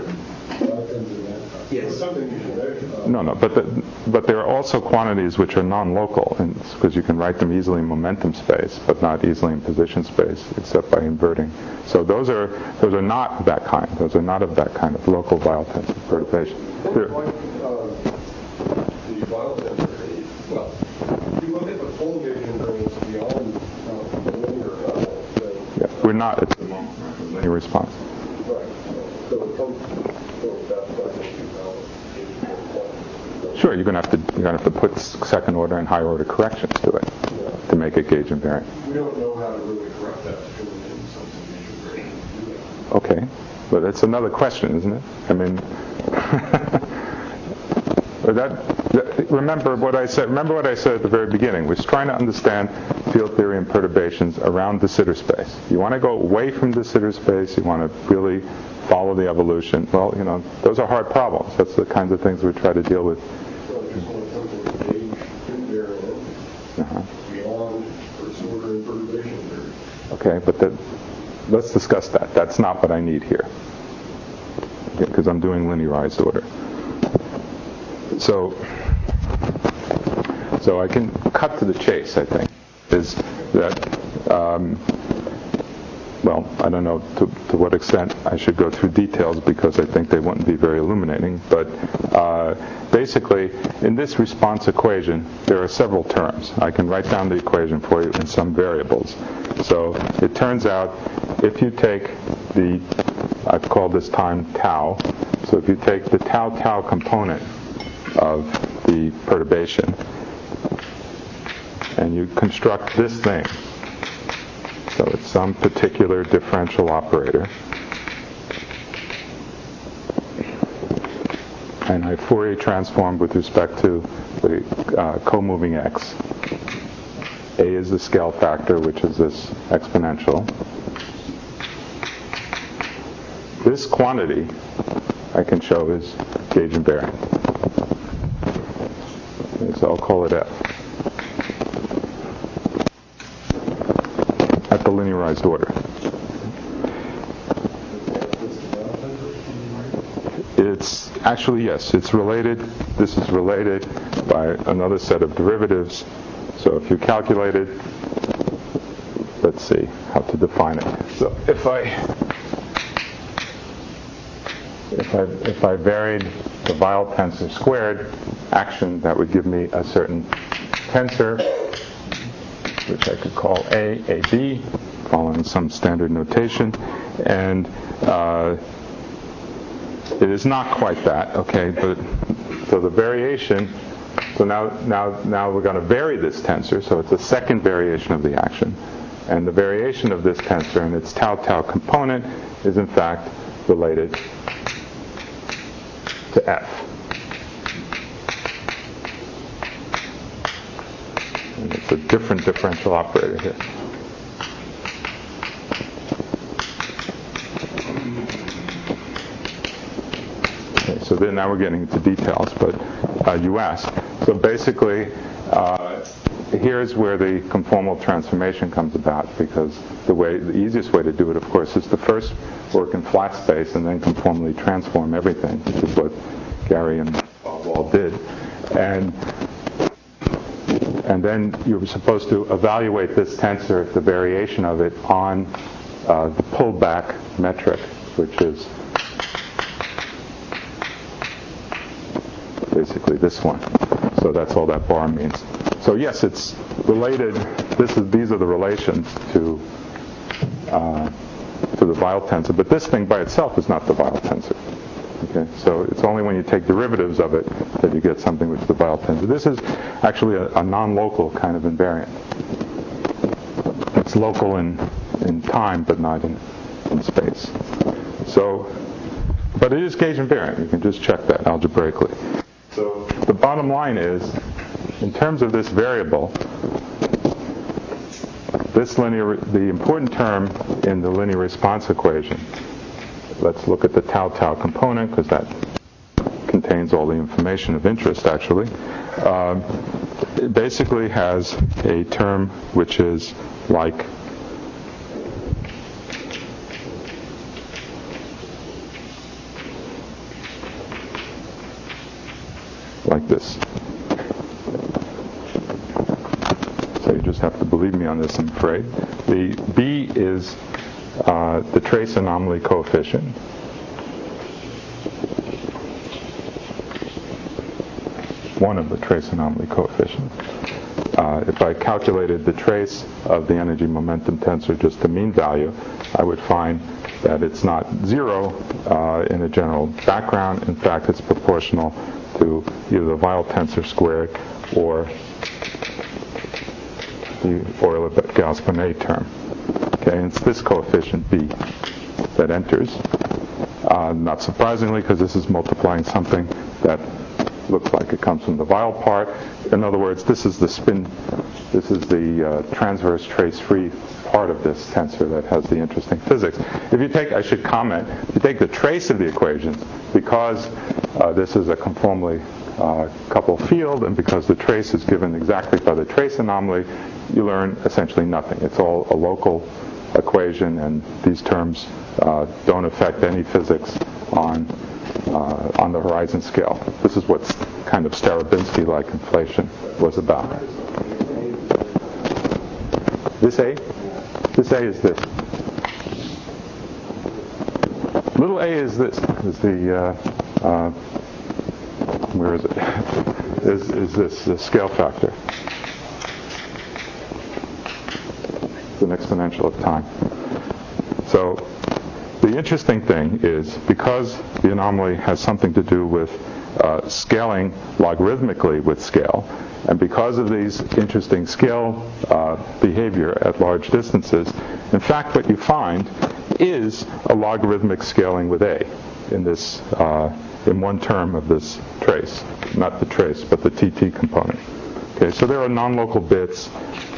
Yes. Something you should measure. no. But there are also quantities which are non-local, because you can write them easily in momentum space, but not easily in position space, except by inverting. So those are not that kind. Those are not of that kind of local biotensor perturbation. The biotensor, well, if you look at the full gauge invariance beyond the linear level, then Yeah, we're not at the moment. Linear response. right. So it comes that's why I think Sure, you're going to have to put second order and higher order corrections to it to make it gauge invariant. we don't know how to really correct that to in something. Okay, but that's another question, isn't it? I mean, remember what I said. Remember what I said at the very beginning. We're trying to understand field theory and perturbations around de Sitter space. You want to go away from de Sitter space. You want to really follow the evolution. Well, those are hard problems. That's the kinds of things we try to deal with. So I just want something to gauge invariant beyond first order and perturbation theory. Okay, but let's discuss that. That's not what I need here, because I'm doing linearized order. So I can cut to the chase, I think, is that, I don't know to what extent I should go through details because I think they wouldn't be very illuminating, but basically, in this response equation, there are several terms. I can write down the equation for you in some variables. So it turns out if you take I've called this time tau, so if you take the tau component of the perturbation and you construct this thing, so it's some particular differential operator, and I Fourier transform with respect to the co-moving x. A is the scale factor, which is this exponential. This quantity I can show is gauge invariant. Okay, so I'll call it F. At the linearized order. It's actually, yes, it's related. This is related by another set of derivatives. So if you calculate it, let's see how to define it. So if I varied the Weyl tensor squared action, that would give me a certain tensor, which I could call AB, following some standard notation, and it is not quite that, okay? But so the variation. So now we're going to vary this tensor. So it's a second variation of the action, and the variation of this tensor and its tau component is in fact related to F. And it's a different differential operator here. Okay, so then now we're getting into details, but you asked. So basically, here's where the conformal transformation comes about, because the easiest way to do it, of course, is to first work in flat space and then conformally transform everything, which is what Gary and Wall did. And then you were supposed to evaluate this tensor, the variation of it, on the pullback metric, which is basically this one. So that's all that bar means. So yes, it's related. These are the relations to the Weyl tensor, but this thing by itself is not the Weyl tensor. Okay, so it's only when you take derivatives of it that you get something which is the Weyl tensor. This is actually a non-local kind of invariant. It's local in time, but not in space. So, but it is gauge invariant. You can just check that algebraically. So the bottom line is, in terms of this variable, the important term in the linear response equation, let's look at the tau component, because that contains all the information of interest, actually. It basically has a term which is like this. So you just have to believe me on this, I'm afraid. The B is the trace anomaly coefficient. One of the trace anomaly coefficients. If I calculated the trace of the energy momentum tensor, just the mean value, I would find that it's not zero in a general background. In fact, it's proportional to either the Weyl tensor squared or the Euler-Gauss-Bonnet term. Okay, and it's this coefficient B. that enters. Not surprisingly, because this is multiplying something that looks like it comes from the vial part. In other words, this is the transverse trace-free part of this tensor that has the interesting physics. If you take, I should comment, if you take the trace of the equations, because this is a conformally coupled field, and because the trace is given exactly by the trace anomaly, you learn essentially nothing. It's all a local equation, and these terms don't affect any physics on the horizon scale. This is what kind of Starobinsky-like inflation was about. This A? This A is this. Little a is this. Is the where is it? is this the scale factor? It's an exponential of time. So the interesting thing is, because the anomaly has something to do with scaling logarithmically with scale, and because of these interesting scale behavior at large distances, in fact what you find is a logarithmic scaling with A in this in one term of this trace. Not the trace, but the TT component. Okay, so there are non-local bits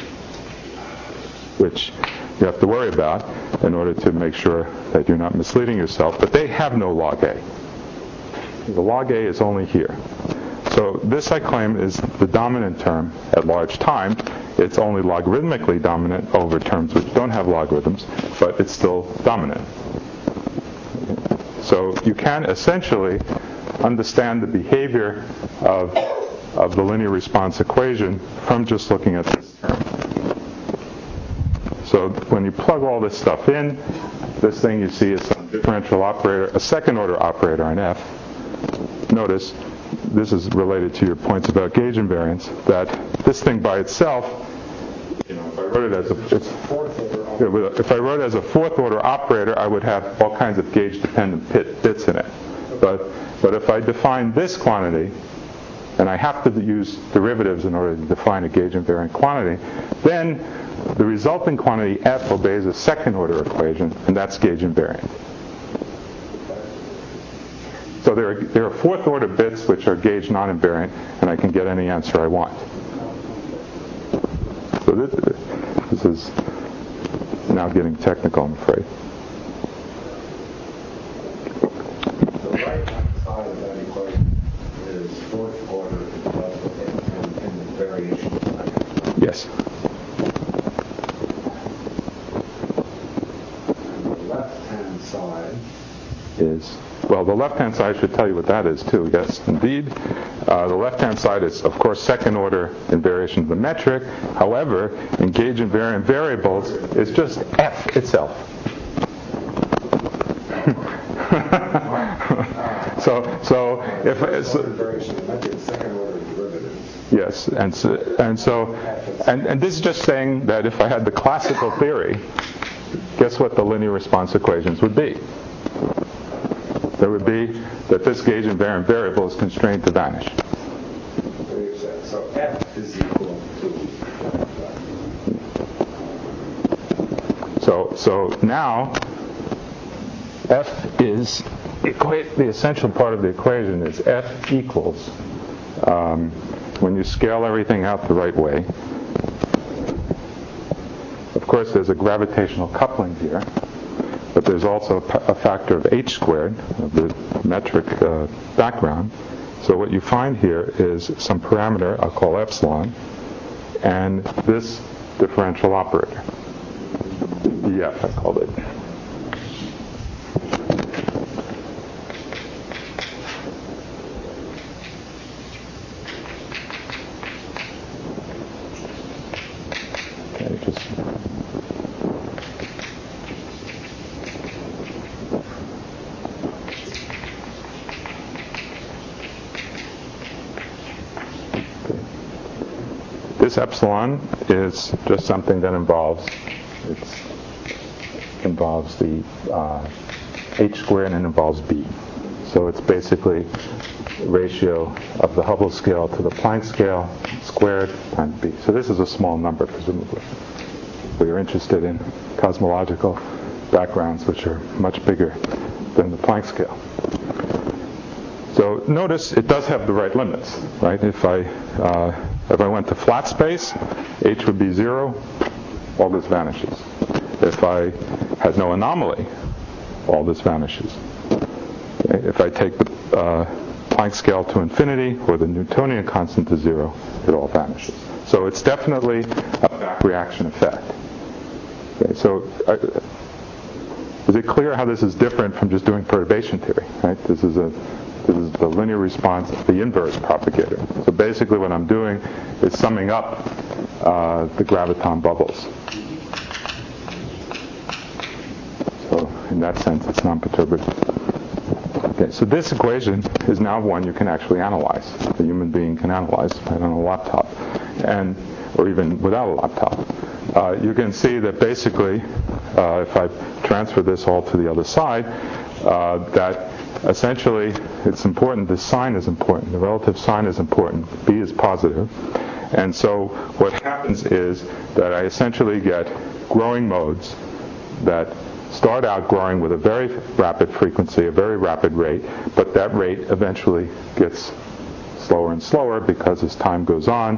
which you have to worry about in order to make sure that you're not misleading yourself, but they have no log A. The log A is only here. So this, I claim, is the dominant term at large time. It's only logarithmically dominant over terms which don't have logarithms, but it's still dominant. So you can essentially understand the behavior of the linear response equation from just looking at this term. So when you plug all this stuff in, this thing you see is some differential operator, a second order operator on F. Notice, this is related to your points about gauge invariance, that this thing by itself, if I wrote it as a fourth order operator, I would have all kinds of gauge dependent bits in it. But if I define this quantity, and I have to use derivatives in order to define a gauge invariant quantity, then the resulting quantity F obeys a second order equation, and that's gauge invariant. So there are fourth order bits which are gauge non-invariant, and I can get any answer I want. So this is now getting technical, I'm afraid. The right-hand side of that equation is fourth order in the variation. Yes. And the left-hand side is, well, the left-hand side should tell you what that is too. Yes, indeed. The left-hand side is, of course, second order in variation of the metric. However, in gauge invariant variables, it's just F itself. so if variation of the metric is second order derivatives. Yes, and this is just saying that if I had the classical theory, guess what the linear response equations would be? There would be that this gauge invariant variable is constrained to vanish. So F is equal to. So now F is the essential part of the equation is F equals when you scale everything out the right way. Of course, there's a gravitational coupling here. But there's also a factor of h squared, of the metric background. So what you find here is some parameter I'll call epsilon, and this differential operator. EF, I called it. This epsilon is just something that involves the h squared and involves b. So it's basically ratio of the Hubble scale to the Planck scale squared times b. So this is a small number, presumably. We are interested in cosmological backgrounds which are much bigger than the Planck scale. So notice it does have the right limits, right? If I went to flat space, h would be 0, all this vanishes. If I had no anomaly, all this vanishes. Okay? If I take the Planck scale to infinity or the Newtonian constant to 0, it all vanishes. So it's definitely a back reaction effect. Okay, so is it clear how this is different from just doing perturbation theory? Right? This is the linear response of the inverse propagator. So basically what I'm doing is summing up the graviton bubbles. So in that sense, it's non-perturbative. Okay, so this equation is now one you can actually analyze. The human being can analyze right on a laptop, or even without a laptop. You can see that basically, if I transfer this all to the other side, that essentially it's important, this sign is important, the relative sign is important, B is positive. And so what happens is that I essentially get growing modes that start out growing with a very rapid frequency, a very rapid rate, but that rate eventually gets slower and slower because as time goes on,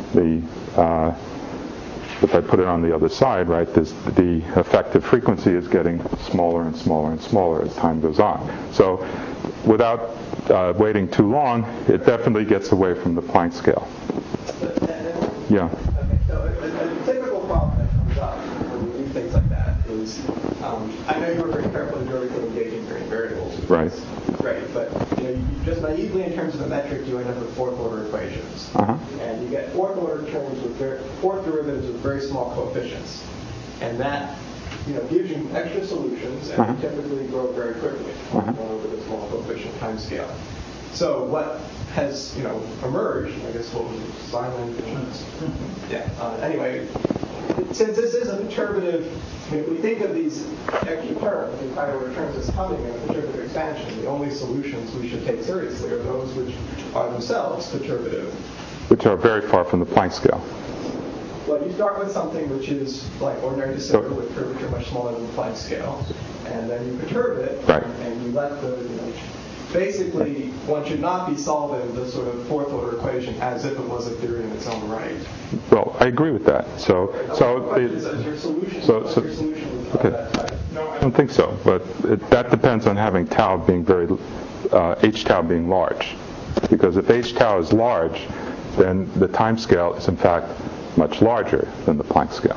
if I put it on the other side, right, the effective frequency is getting smaller and smaller and smaller as time goes on. So without waiting too long, it definitely gets away from the Planck scale. Yeah. Okay, so a typical problem that comes up when you do things like that is, I know you were very careful in your engaging during variables. Right. Great, but you just naively in terms of a metric, you end up with fourth order equations. Uh-huh. And you get fourth order terms with fourth derivatives with very small coefficients. And that gives you extra solutions, and they typically grow very quickly over the small coefficient time scale. So what has emerged, I guess what was it, silent? Anyway, since this is a perturbative, if we think of these extra terms, these higher order terms as coming in a perturbative expansion, the only solutions we should take seriously are those which are themselves perturbative. Which are very far from the Planck scale. Well, you start with something which is like ordinary de Sitter with curvature much smaller than the Planck scale, and then you perturb it, right. And you let the basically, one should not be solving the sort of fourth order equation as if it was a theory in its own right. Well, I agree with that. Is your solution okay. That type? No, I don't think so. But that depends on having tau being h tau being large. Because if h tau is large, then the time scale is in fact much larger than the Planck scale.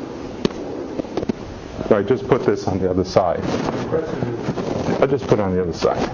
So I just put this on the other side. I'll just put it on the other side.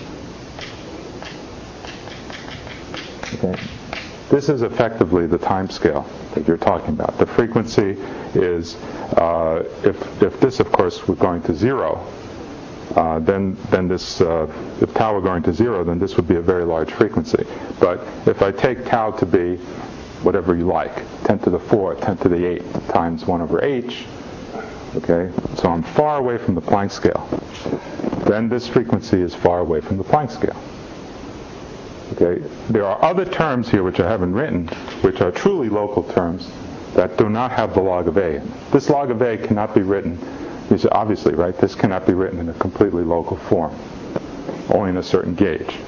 Okay. This is effectively the time scale that you're talking about. The frequency is, if this, of course, were going to 0, then this, if tau were going to 0, then this would be a very large frequency. But if I take tau to be whatever you like, 10 to the 4, 10 to the 8 times 1 over h, okay, so I'm far away from the Planck scale. Then this frequency is far away from the Planck scale. Okay, there are other terms here which I haven't written, which are truly local terms that do not have the log of a. This log of a cannot be written, obviously, right? This cannot be written in a completely local form, only in a certain gauge.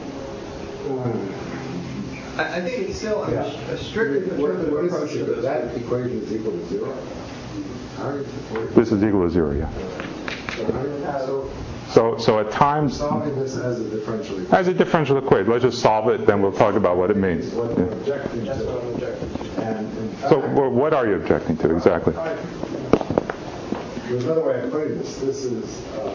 I think it's still a strictly perturbative approach to this. That equation is equal to 0? This is equal to 0, yeah. So at times, solving this as a differential equation. As a differential equation, let's just solve it, then we'll talk about what it means. What I'm objecting to. That's what I'm objecting to. So what are you objecting to exactly? There's another way of putting this. This is,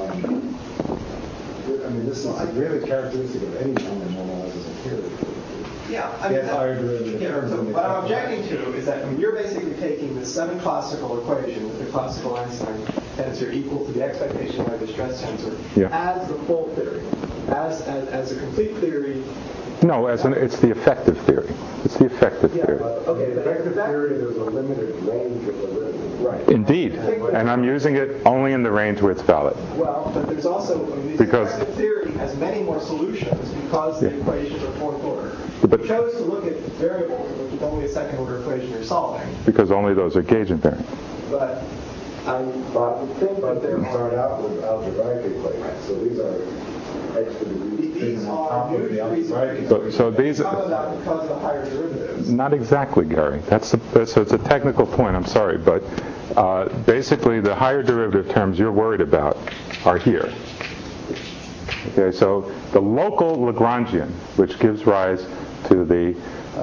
this is really characteristic of any non-normalizable theory. Yeah, So what I'm objecting to is that you're basically taking the 7 classical equation with the classical Einstein tensor equal to the expectation by the stress tensor as the full theory, as a complete theory. No, it's the effective theory. It's the effective theory. Okay, the effective theory, there's a limited range of validity. Right. Indeed. And I'm using it only in the range where it's valid. Well, but there's also, the effective theory has many more solutions because the equations are fourth order. But you chose to look at variables, which is only a second order equation you're solving. Because only those are gauge invariant. But But they start out with algebraic equations, so these are extra degrees. These are new degrees. So these because of the higher derivatives. Not exactly, Gary. So it's a technical point. I'm sorry, but basically the higher derivative terms you're worried about are here. Okay, so the local Lagrangian, which gives rise to the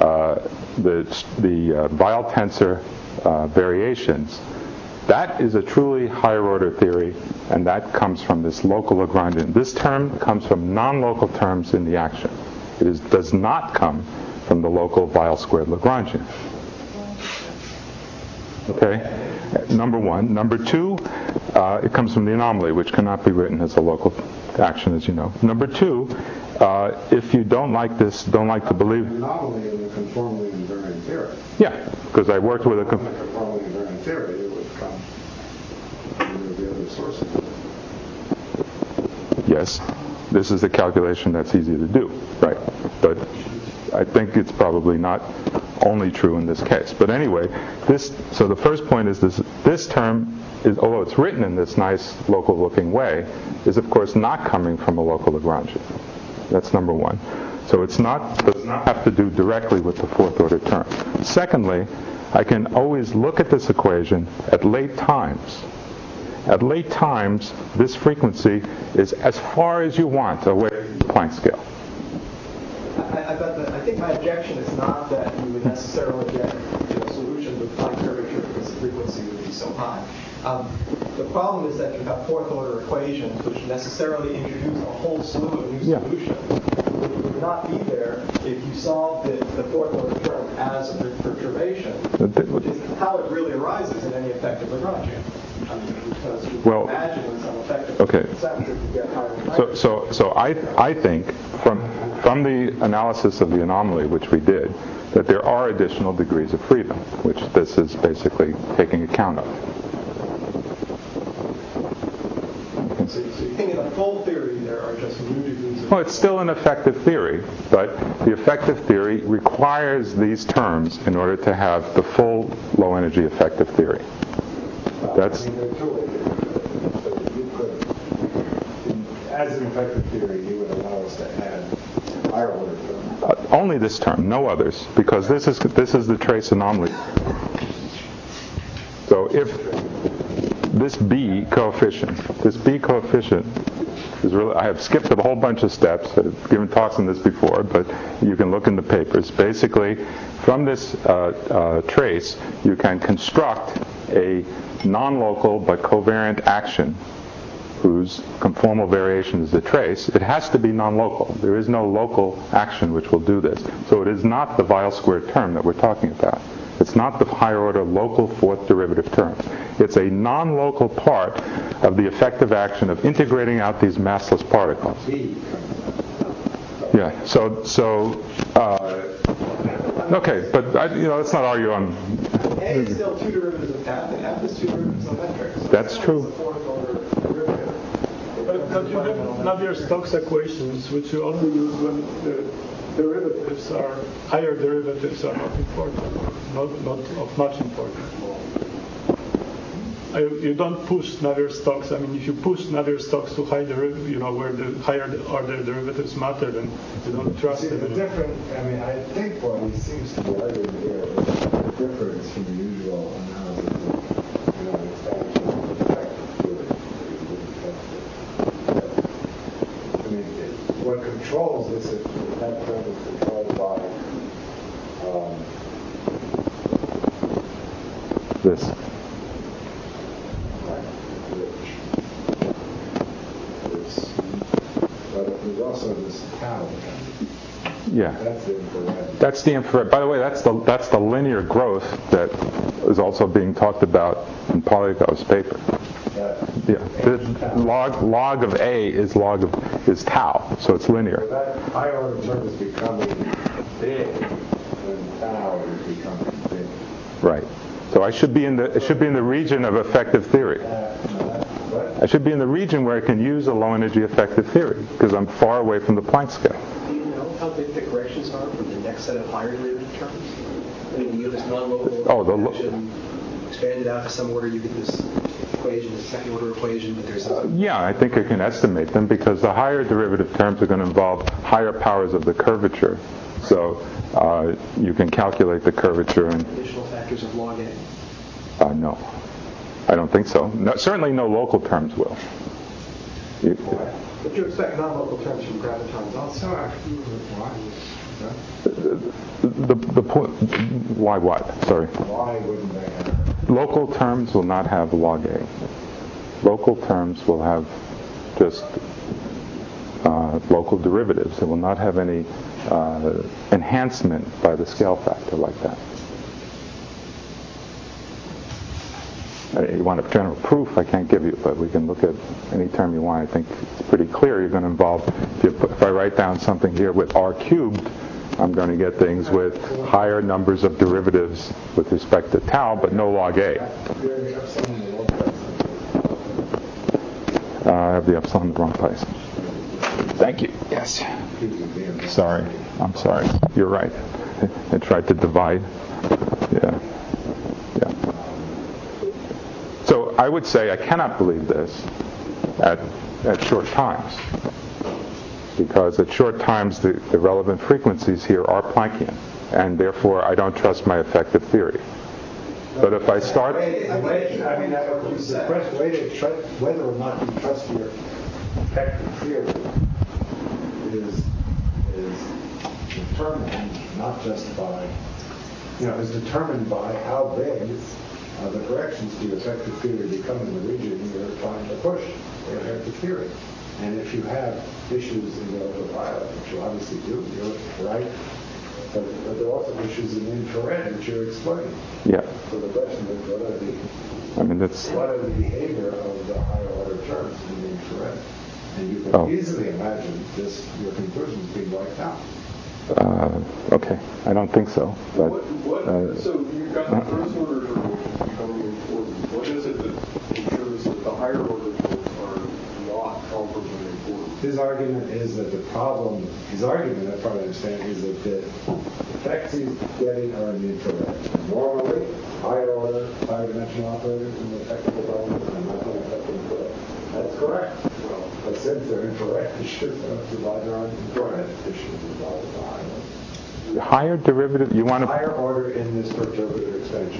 Weyl tensor variations, that is a truly higher order theory, and that comes from this local Lagrangian. This term comes from non-local terms in the action. It does not come from the local Weyl squared Lagrangian. Okay, number one. Number two, it comes from the anomaly, which cannot be written as a local action, as you know. Number two, if you don't like this, don't like to believe... The anomaly in the conformally invariant theory. Yeah, because I worked with a... conformally invariant theory, it would come from the other sources. Yes, this is a calculation that's easy to do, right? But I think it's probably not only true in this case. But anyway, so the first point is this term, although it's written in this nice local-looking way, is of course not coming from a local Lagrangian. That's number one. So does not have to do directly with the fourth order term. Secondly, I can always look at this equation at late times. At late times, this frequency is as far as you want away from the Planck scale. I think my objection is not that you would necessarily get solutions with Planck curvature because the frequency would be so high. The problem is that you have fourth order equations which necessarily introduce a whole slew of new solutions. Which would not be there if you solved the fourth order term as a perturbation, which is how it really arises in any effective Lagrangian. Because you can imagine in some effective sense if you get higher. So I think from the analysis of the anomaly, which we did, that there are additional degrees of freedom, which this is basically taking account of. So you think in the full theory there are just new degrees of... Well, it's still an effective theory, but the effective theory requires these terms in order to have the full low-energy effective theory. That's... I mean, there are two ways. So you could, as an effective theory, you would allow us to add higher order terms. Only this term, no others, because this is the trace anomaly. So if this B coefficient is really, I have skipped a whole bunch of steps. I've given talks on this before, but you can look in the papers. Basically, from this trace, you can construct a non-local but covariant action whose conformal variation is the trace. It has to be non-local. There is no local action which will do this. So it is not the Weyl squared term that we're talking about. It's not the higher order local fourth derivative term. It's a non-local part of the effective action of integrating out these massless particles. Yeah. Okay, but let's not argue on. A is still two derivatives of F, and F is two derivatives of metrics. That's true. But you have Navier-Stokes equations, which you only use when the derivatives are higher derivatives are not important, not of much importance. You don't push Navier-Stokes. I mean, if you push Navier-Stokes to high derivative, where the higher order derivatives matter, then you don't trust them. I think what he seems to be arguing here is the difference from the usual analysis of, expansion of effective theory. I mean, what controls this is that term is controlled by this. But there's also this tau. Yeah. That's the infrared. That's the infrared. By the way, that's the linear growth that is also being talked about in Polyakhov's paper. Yeah. The log of A is tau, so it's linear. So that higher order term is becoming big, and tau is becoming big. Right. So it should be in the region of effective theory. I should be in the region where I can use a low energy effective theory because I'm far away from the Planck scale. Do you know how big the corrections are for the next set of higher derivative terms? I mean, you have this non-local action expanded out to some order. You get this equation, a second order equation, but there's Yeah, I think I can estimate them because the higher derivative terms are going to involve higher powers of the curvature. So you can calculate the curvature and additional factors of log A. no, I don't think so. No, certainly no local terms will. But you expect non-local terms from gravitons also. The point. Why what? Sorry. Why wouldn't they have? Local terms will not have log A. Local terms will have just local derivatives. It will not have any enhancement by the scale factor like that. You want a general proof, I can't give you, but we can look at any term you want. I think it's pretty clear you're going to involve, if I write down something here with r cubed, I'm going to get things with higher numbers of derivatives with respect to tau, but no log A. I have the epsilon in the wrong place. Thank you. Yes. Sorry. I'm sorry. You're right. I tried to divide. Yeah. So I would say I cannot believe this at short times, because at short times the relevant frequencies here are Planckian, and therefore I don't trust my effective theory. But if I start... The way to whether or not you trust your effective theory is determined not just by, is determined by how big the corrections to your effective theory become in the region you're trying to push your effective theory. And if you have issues in the ultraviolet, which you obviously do, you're right, but there are also issues in the infrared, which you're explaining. Yeah. So the question is, what are the behavior of the higher order terms in the infrared? And you can easily imagine your conclusions being wiped out. Okay, I don't think so. But, so you've got the first order derivatives becoming important. What is it that ensures that the higher order terms are not comparably important? His argument is that if I understand, is that the effects he's getting are in the infrared. Normally, higher order, higher dimensional operators in the technical development are not going to affect the infrared. That's correct. But since they're infrared issues, divide our infrared issues involved with the higher order. Higher derivative, you want to... Higher order in this perturbative expansion.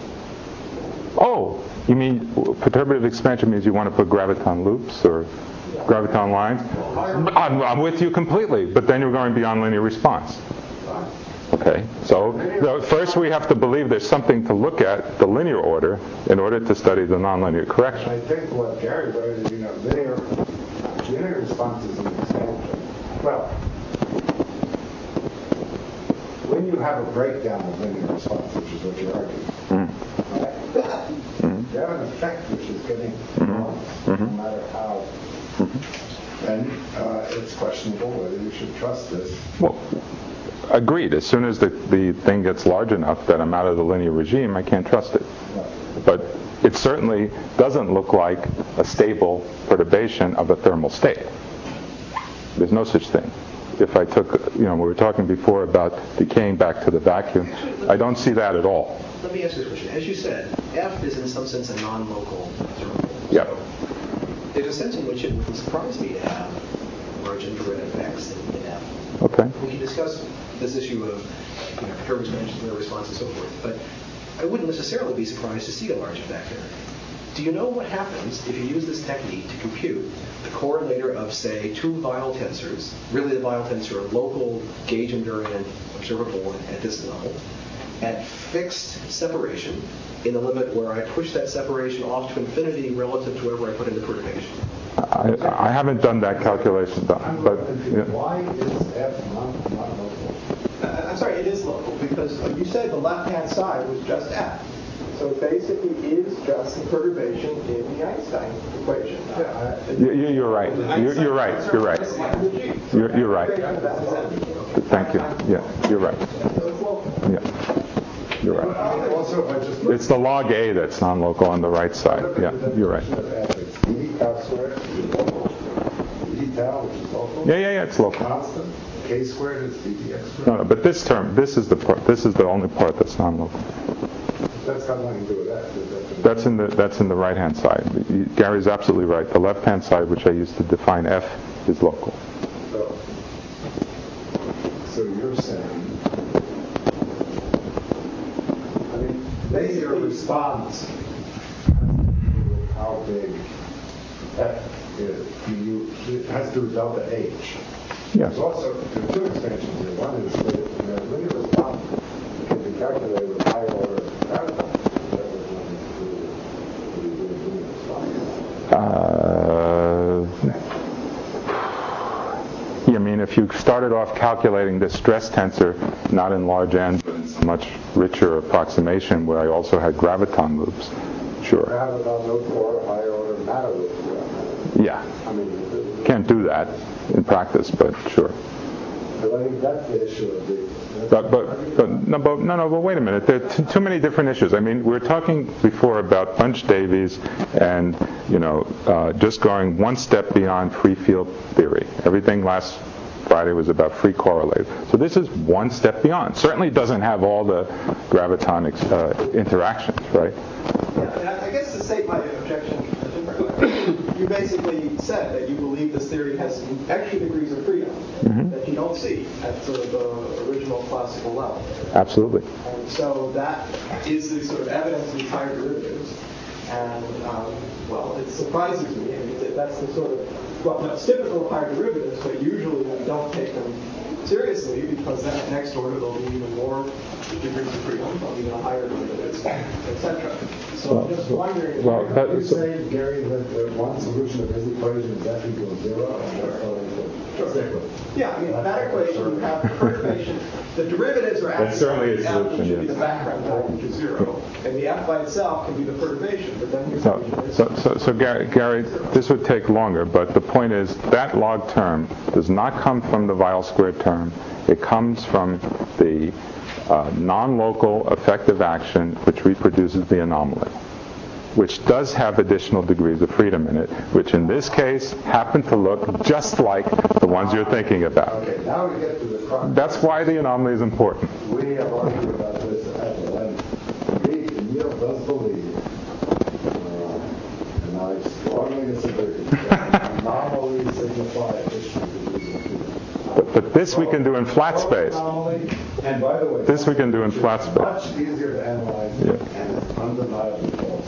Oh, you mean perturbative expansion means you want to put graviton loops or graviton lines? I'm with you completely, but then you're going beyond linear response. Okay, so first we have to believe there's something to look at, the linear order, in order to study the nonlinear correction. I think what Gary wrote is, linear responses in expansion. Well, when you have a breakdown of linear response, which is what you're arguing, right? You have an effect which is getting enormous, no matter how. And it's questionable whether you should trust this. Well, agreed. As soon as the thing gets large enough that I'm out of the linear regime, I can't trust it. But it certainly doesn't look like a stable perturbation of a thermal state. There's no such thing. If I took, we were talking before about decaying back to the vacuum, I don't see that at all. Let me ask you a question. As you said, F is in some sense a non-local term. Yep. So there's a sense in which it wouldn't surprise me to have large infrared effects in F. Okay. We can discuss this issue of perturbative expansion, linear response, and so forth, but I wouldn't necessarily be surprised to see a large effect there. Do you know what happens if you use this technique to compute the correlator of, say, two Weyl tensors, really the Weyl tensor of local gauge invariant observable at this level, at fixed separation in the limit where I push that separation off to infinity relative to wherever I put in the perturbation? I haven't done that calculation, but Why is F not local? I'm sorry, it is local because you said the left-hand side was just F. So it basically is just the perturbation in the Einstein equation. You're right. You're right. You're right. You're right. Thank you. Yeah, you're right. Yeah, you're right. It's the log A that's non-local on the right side. Yeah, you're right. Yeah, it's local. Constant. K squared is dBx squared. No, but this is the only part that's non-local. That's got nothing to do with that. That's in the right-hand side. Gary's absolutely right. The left-hand side, which I used to define F, is local. So you're saying, I mean, basically your response has to do with how big F is. It has to do with delta H. Yes. There's also there are two expansions here. One is that linear response can be calculated with higher order graviton. I mean, if you started off calculating this stress tensor, not in large n, but in a much richer approximation where I also had graviton loops, sure. Graviton loop for higher order matter loop. Yeah. I mean, Can't do that in practice, but sure. But I think that's the issue of the... But wait a minute. There are too many different issues. I mean, we were talking before about Bunch-Davies and, just going one step beyond free field theory. Everything last Friday was about free correlated. So this is one step beyond. Certainly doesn't have all the gravitonic interactions, right? Yeah, I guess to state my objection a different way, you basically said that you believe this theory has extra degrees of freedom that you don't see at sort of the original classical level. Absolutely. And so that is the sort of evidence of these higher derivatives. And, it surprises me. I mean, that's the sort of, it's typical of higher derivatives, but usually we don't take them seriously because then at next order there'll be even more degrees of freedom, even a higher derivatives, etc. So I'm just wondering, are you saying, Gary, that one solution of this equation is F equals 0? Sure. Yeah, I mean, that equation, you have the perturbation. The derivatives are That's certainly a F, solution, which should be yes. the background value, which is 0. And the F by itself can be the perturbation, but then the equation is... So Gary, this would take longer, but the point is that log term does not come from the Weyl squared term. It comes from the non-local effective action which reproduces the anomaly, which does have additional degrees of freedom in it, which in this case happen to look just like the ones you're thinking about. Okay, now we get to the crux. That's why the anomaly is important. We have argued about this at length. Neil does believe, and I strongly disagree, that anomalies signify additional degrees of freedom. But this we can do in flat space. And by the way, this we can do in flat space. Much easier to analyze, and it's undeniably false.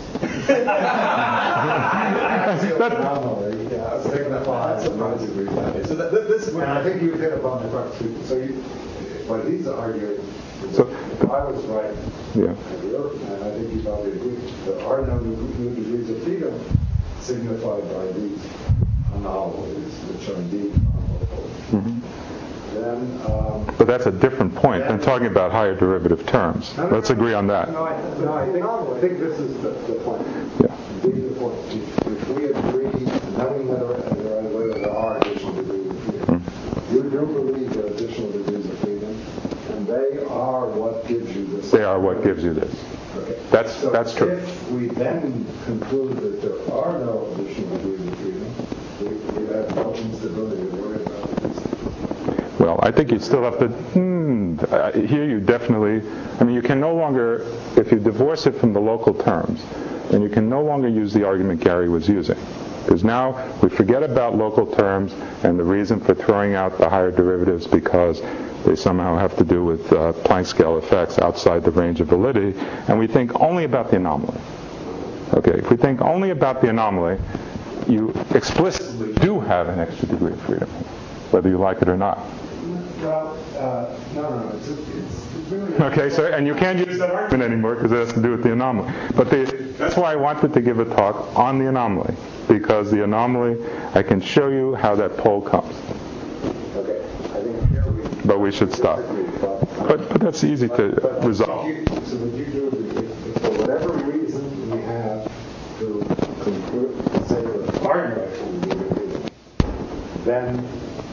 Anomaly signifies additional degrees of freedom. So this is and I think you hit upon the crux. So what he's arguing is that if I was right, and I think you probably agree, there are no new degrees of freedom signified by these anomalies, which are indeed non-local. Then, but that's a different point than talking about higher derivative terms. Let's agree on that. I think this is the point. Yeah. This is the point. If we agree, knowing whether there are additional degrees of freedom, you do believe there are additional degrees of freedom, and they are what gives you this. They are what gives you this. Okay. That's true. If we then conclude that there are no additional degrees of freedom, we have no instability to worry about. Well, I think you still have to, here you definitely, you can no longer, if you divorce it from the local terms, then you can no longer use the argument Gary was using. Because now we forget about local terms and the reason for throwing out the higher derivatives because they somehow have to do with Planck scale effects outside the range of validity, and we think only about the anomaly. Okay, if we think only about the anomaly, you explicitly do have an extra degree of freedom, whether you like it or not. Well, no. It's really... Okay, so, and you can't use that argument anymore because it has to do with the anomaly. But that's why I wanted to give a talk on the anomaly, because the anomaly, I can show you how that pole comes. Okay, I think here but we should stop. But that's easy to resolve. So would you do, if for whatever reason we have to conclude, say the argument, then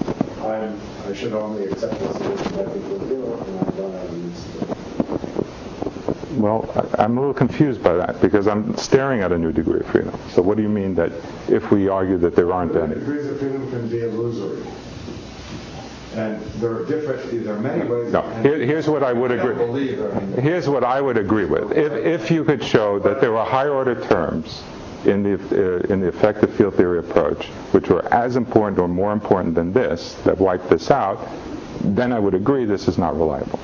I should only accept the solution that equals 0, and I don't have an instability. Well, I'm a little confused by that because I'm staring at a new degree of freedom. So what do you mean that if we argue that there aren't any? Degrees of freedom can be illusory. And there are many ways. No, here's what I would agree. Here's what I would agree with. If you could show that there were higher order terms in the effective field theory approach, which were as important or more important than this, that wiped this out, then I would agree this is not reliable.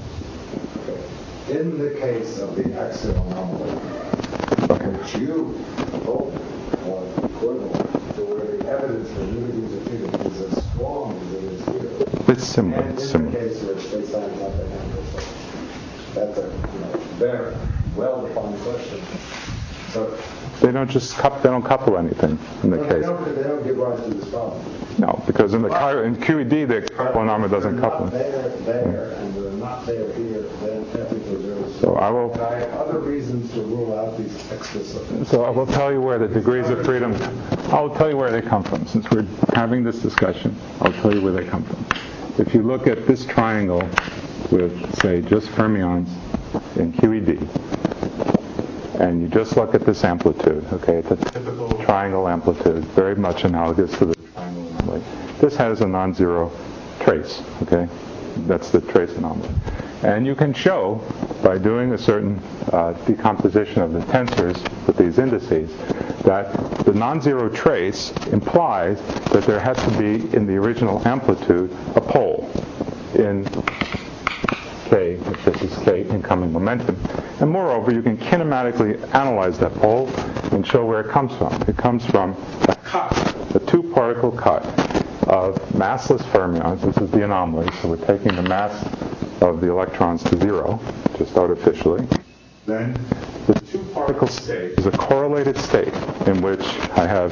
In the case of the axial anomaly, which you hope are equivalent to where the evidence for unities of field is as strong as it is here. It's similar. And in the case where space-time is not the handle. That's a very well-defined question. So they don't couple anything in the case. They don't give rise to this problem. No, because in QED the chiral anomaly doesn't couple. There, and they're not there here. Then ethically there's. So I will. I have other reasons to rule out these explicit. So I will tell you where the degrees of freedom. I'll tell you where they come from. Since we're having this discussion, I'll tell you where they come from. If you look at this triangle with, say, just fermions in QED, and you just look at this amplitude, okay, it's a typical triangle amplitude, very much analogous to the triangle anomaly. This has a non-zero trace, okay? That's the trace anomaly. And you can show, by doing a certain decomposition of the tensors with these indices, that the non-zero trace implies that there has to be, in the original amplitude, a pole in K, if this is K, incoming momentum. And moreover, you can kinematically analyze that pole and show where it comes from. It comes from a cut, a two-particle cut of massless fermions. This is the anomaly, so we're taking the mass of the electrons to zero, just artificially. Then the two-particle state is a correlated state in which I have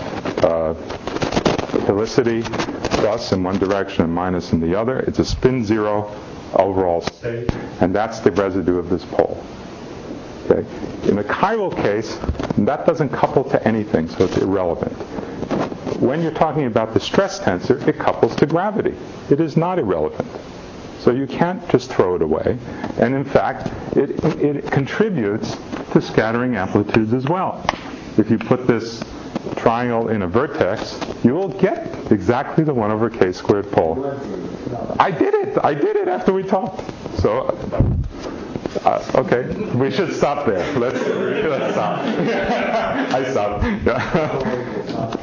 helicity plus in one direction and minus in the other. It's a spin zero overall state, and that's the residue of this pole. Okay. In the chiral case, that doesn't couple to anything, so it's irrelevant. When you're talking about the stress tensor, it couples to gravity. It is not irrelevant. So you can't just throw it away. And in fact, it contributes to scattering amplitudes as well. If you put this triangle in a vertex, you will get exactly the 1 over k squared pole. I did it after we talked. So, okay, we should stop there. Let's stop. I stopped. Yeah.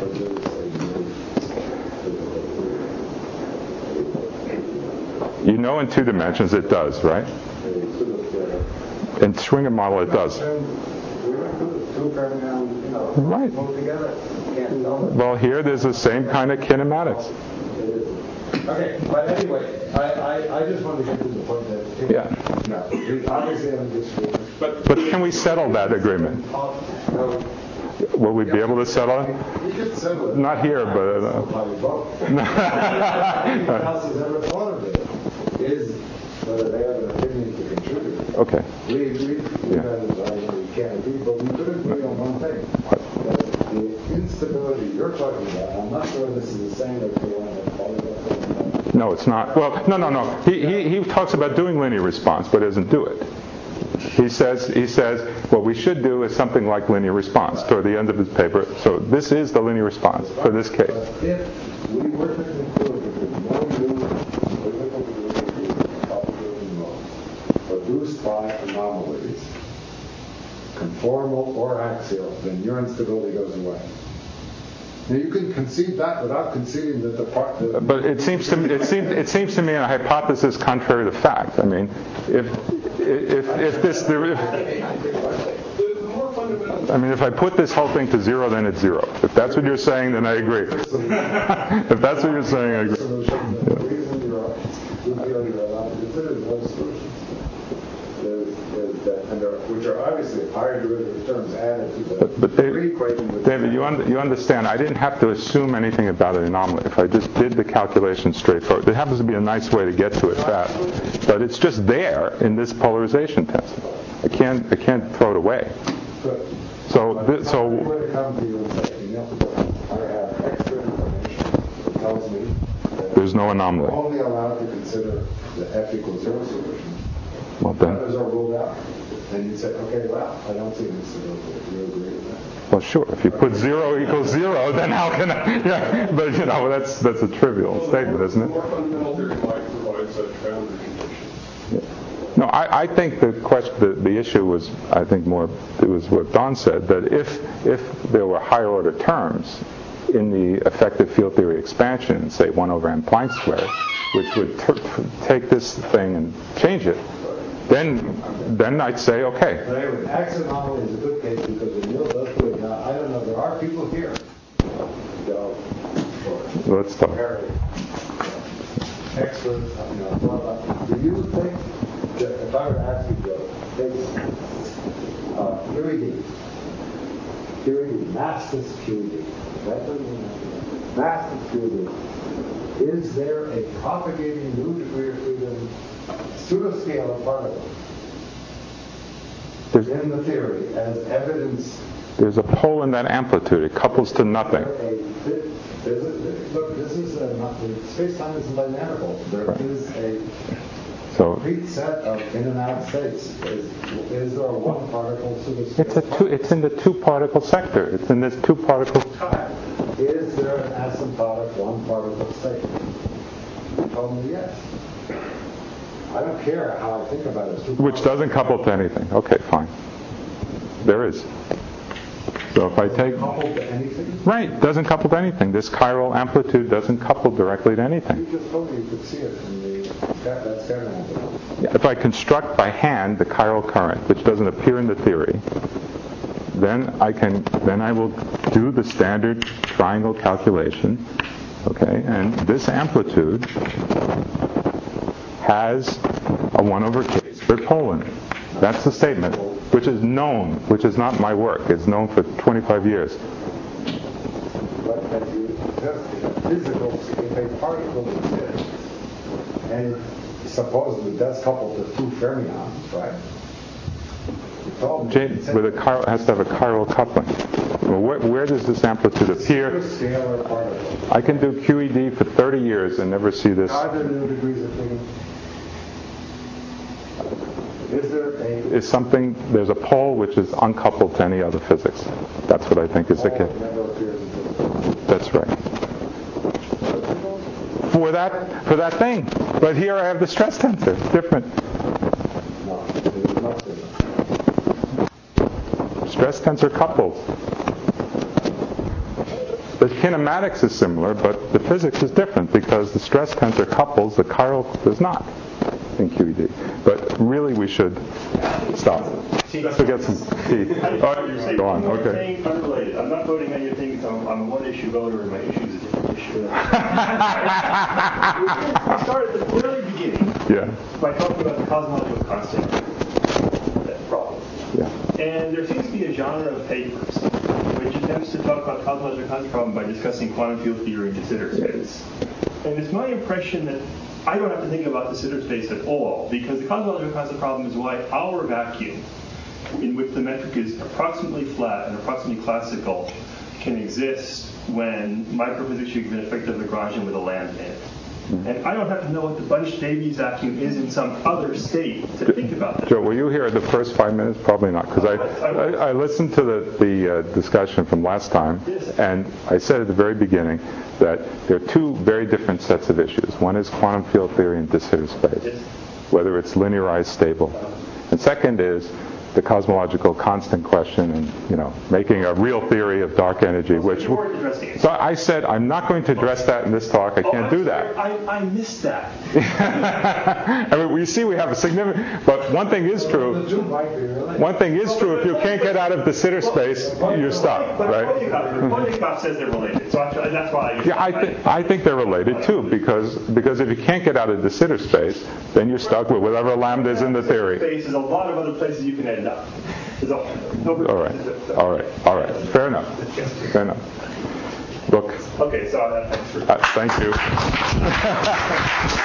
You know in 2 dimensions it does, right? In Schwinger model it does. Right. Well, here there's the same kind of kinematics. Okay, but anyway, I just wanted to get to the point that we obviously have a disagreement. But can we settle that agreement? Will we be able to settle it? We could settle it. Not here, but... Nobody else has ever thought of it. Is whether they have an opinion to contribute. Okay. We can't agree, but we could agree on one thing. That the instability you're talking about, I'm not sure this is the same as the one that Polygraph. No, it's not. Well, no. He talks about doing linear response, but doesn't do it. He says what we should do is something like linear response toward the end of his paper. So this is the linear response for this case. But if we were to conclude that there's no new political produced by anomalies, conformal or axial, then your instability goes away. Now you can concede that without conceding that the part. But it seems to me a hypothesis contrary to fact. I mean, if I put this whole thing to zero, then it's zero. If that's what you're saying, then I agree. If that's what you're saying, I agree. The reason you're allowed to consider those solutions is that, which are obviously higher derivative terms added to the equation. David, you understand, I didn't have to assume anything about an anomaly. If I just did the calculation straightforward, it happens to be a nice way to get to it fast. But it's just there in this polarization tensor. I can't throw it away. So where to come to you and say, I have extra information that tells me that there's no anomaly. I'm only allowed to consider the F equals 0 solution. Well, then, others are ruled out. And you say, okay, well, I don't see any stability. You agree with that? well, sure. If you put 0 equals 0, then how can I? Yeah, but that's a trivial statement, isn't The it? more fundamental theory might provide such boundary conditions. No, I think the issue was, I think it was what Don said, that if there were higher order terms in the effective field theory expansion, say 1 over m Planck squared, which would take this thing and change it, then I'd say, okay. But anyway, axionomally is a good case because the Neil does put it. Now, I don't know, there are people here. Let's talk. Experts, do you think that if I were to ask you, Joe, take QED, massless QED, that's what you mean? Massless QED. Is there a propagating new degree of freedom pseudoscalar particle in the theory as evidence? There's a pole in that amplitude. It couples to nothing. Look, this is space-time is dynamical. There is a complete set of in and out states. Is there a one particle pseudoscalar? It's in the 2-particle sector. It's in this 2-particle. Is there an asymptotic one particle state? You told me yes. I don't care how I think about it. Which doesn't couple to anything. Okay, fine. There is. So if I take... Coupled to anything? Right, doesn't couple to anything. This chiral amplitude doesn't couple directly to anything. You just told me you could see it in that scattering amplitude. If I construct by hand the chiral current, which doesn't appear in the theory, then I will do the standard triangle calculation, okay, and this amplitude has a 1 over k squared pole in it. That's the statement, which is known, which is not my work. It's known for 25 years. But as you just physical, if a particle exists, and supposedly that's coupled to 2 fermions, right? James, with a chiral, it has to have a chiral coupling. Well, where does this amplitude appear? Scalar particle. I can do QED for 30 years and never see this. Are there new degrees of freedom? Is there there's a pole which is uncoupled to any other physics. That's what I think is the case. That's right. For that thing. But here I have the stress tensor. It's different. No, it is not different. Stress tensor couples. The kinematics is similar, but the physics is different because the stress tensor couples, the chiral does not in QED. But really we should stop. To get some tea. Go on, okay. Unrelated. I'm not voting on your thing because I'm a one-issue voter and my issue is a different issue. We start at the very beginning by talking about the cosmological constant problem. Yeah. And there seems to be a genre of papers which attempts to talk about cosmological constant problem by discussing quantum field theory and de Sitter space. And it's my impression that I don't have to think about de Sitter space at all because the cosmological constant problem is why our vacuum, in which the metric is approximately flat and approximately classical, can exist when microphysics should have been effective Lagrangian with a lambda in it. And I don't have to know what the Bunch-Davies vacuum is in some other state to think about that. Joe, were you here the first 5 minutes? Probably not, because I listened to the discussion from last time, and I said at the very beginning that there are 2 very different sets of issues. One is quantum field theory and de Sitter space, whether it's linearized stable. And second is the cosmological constant question and, making a real theory of dark energy, so I said I'm not going to address that in this talk. I can't do that. I missed that. I mean, you see we have a significant, but one thing is true. One thing is true, if you can't get out of de Sitter space, you're stuck, right? Ponyakov says they're related, so that's why I think they're related too, because if you can't get out of de Sitter space, then you're stuck with whatever lambda is in the theory. Space is a lot of other places you can end up. All right. Fair enough. Look. Okay, so thanks for... Thank you.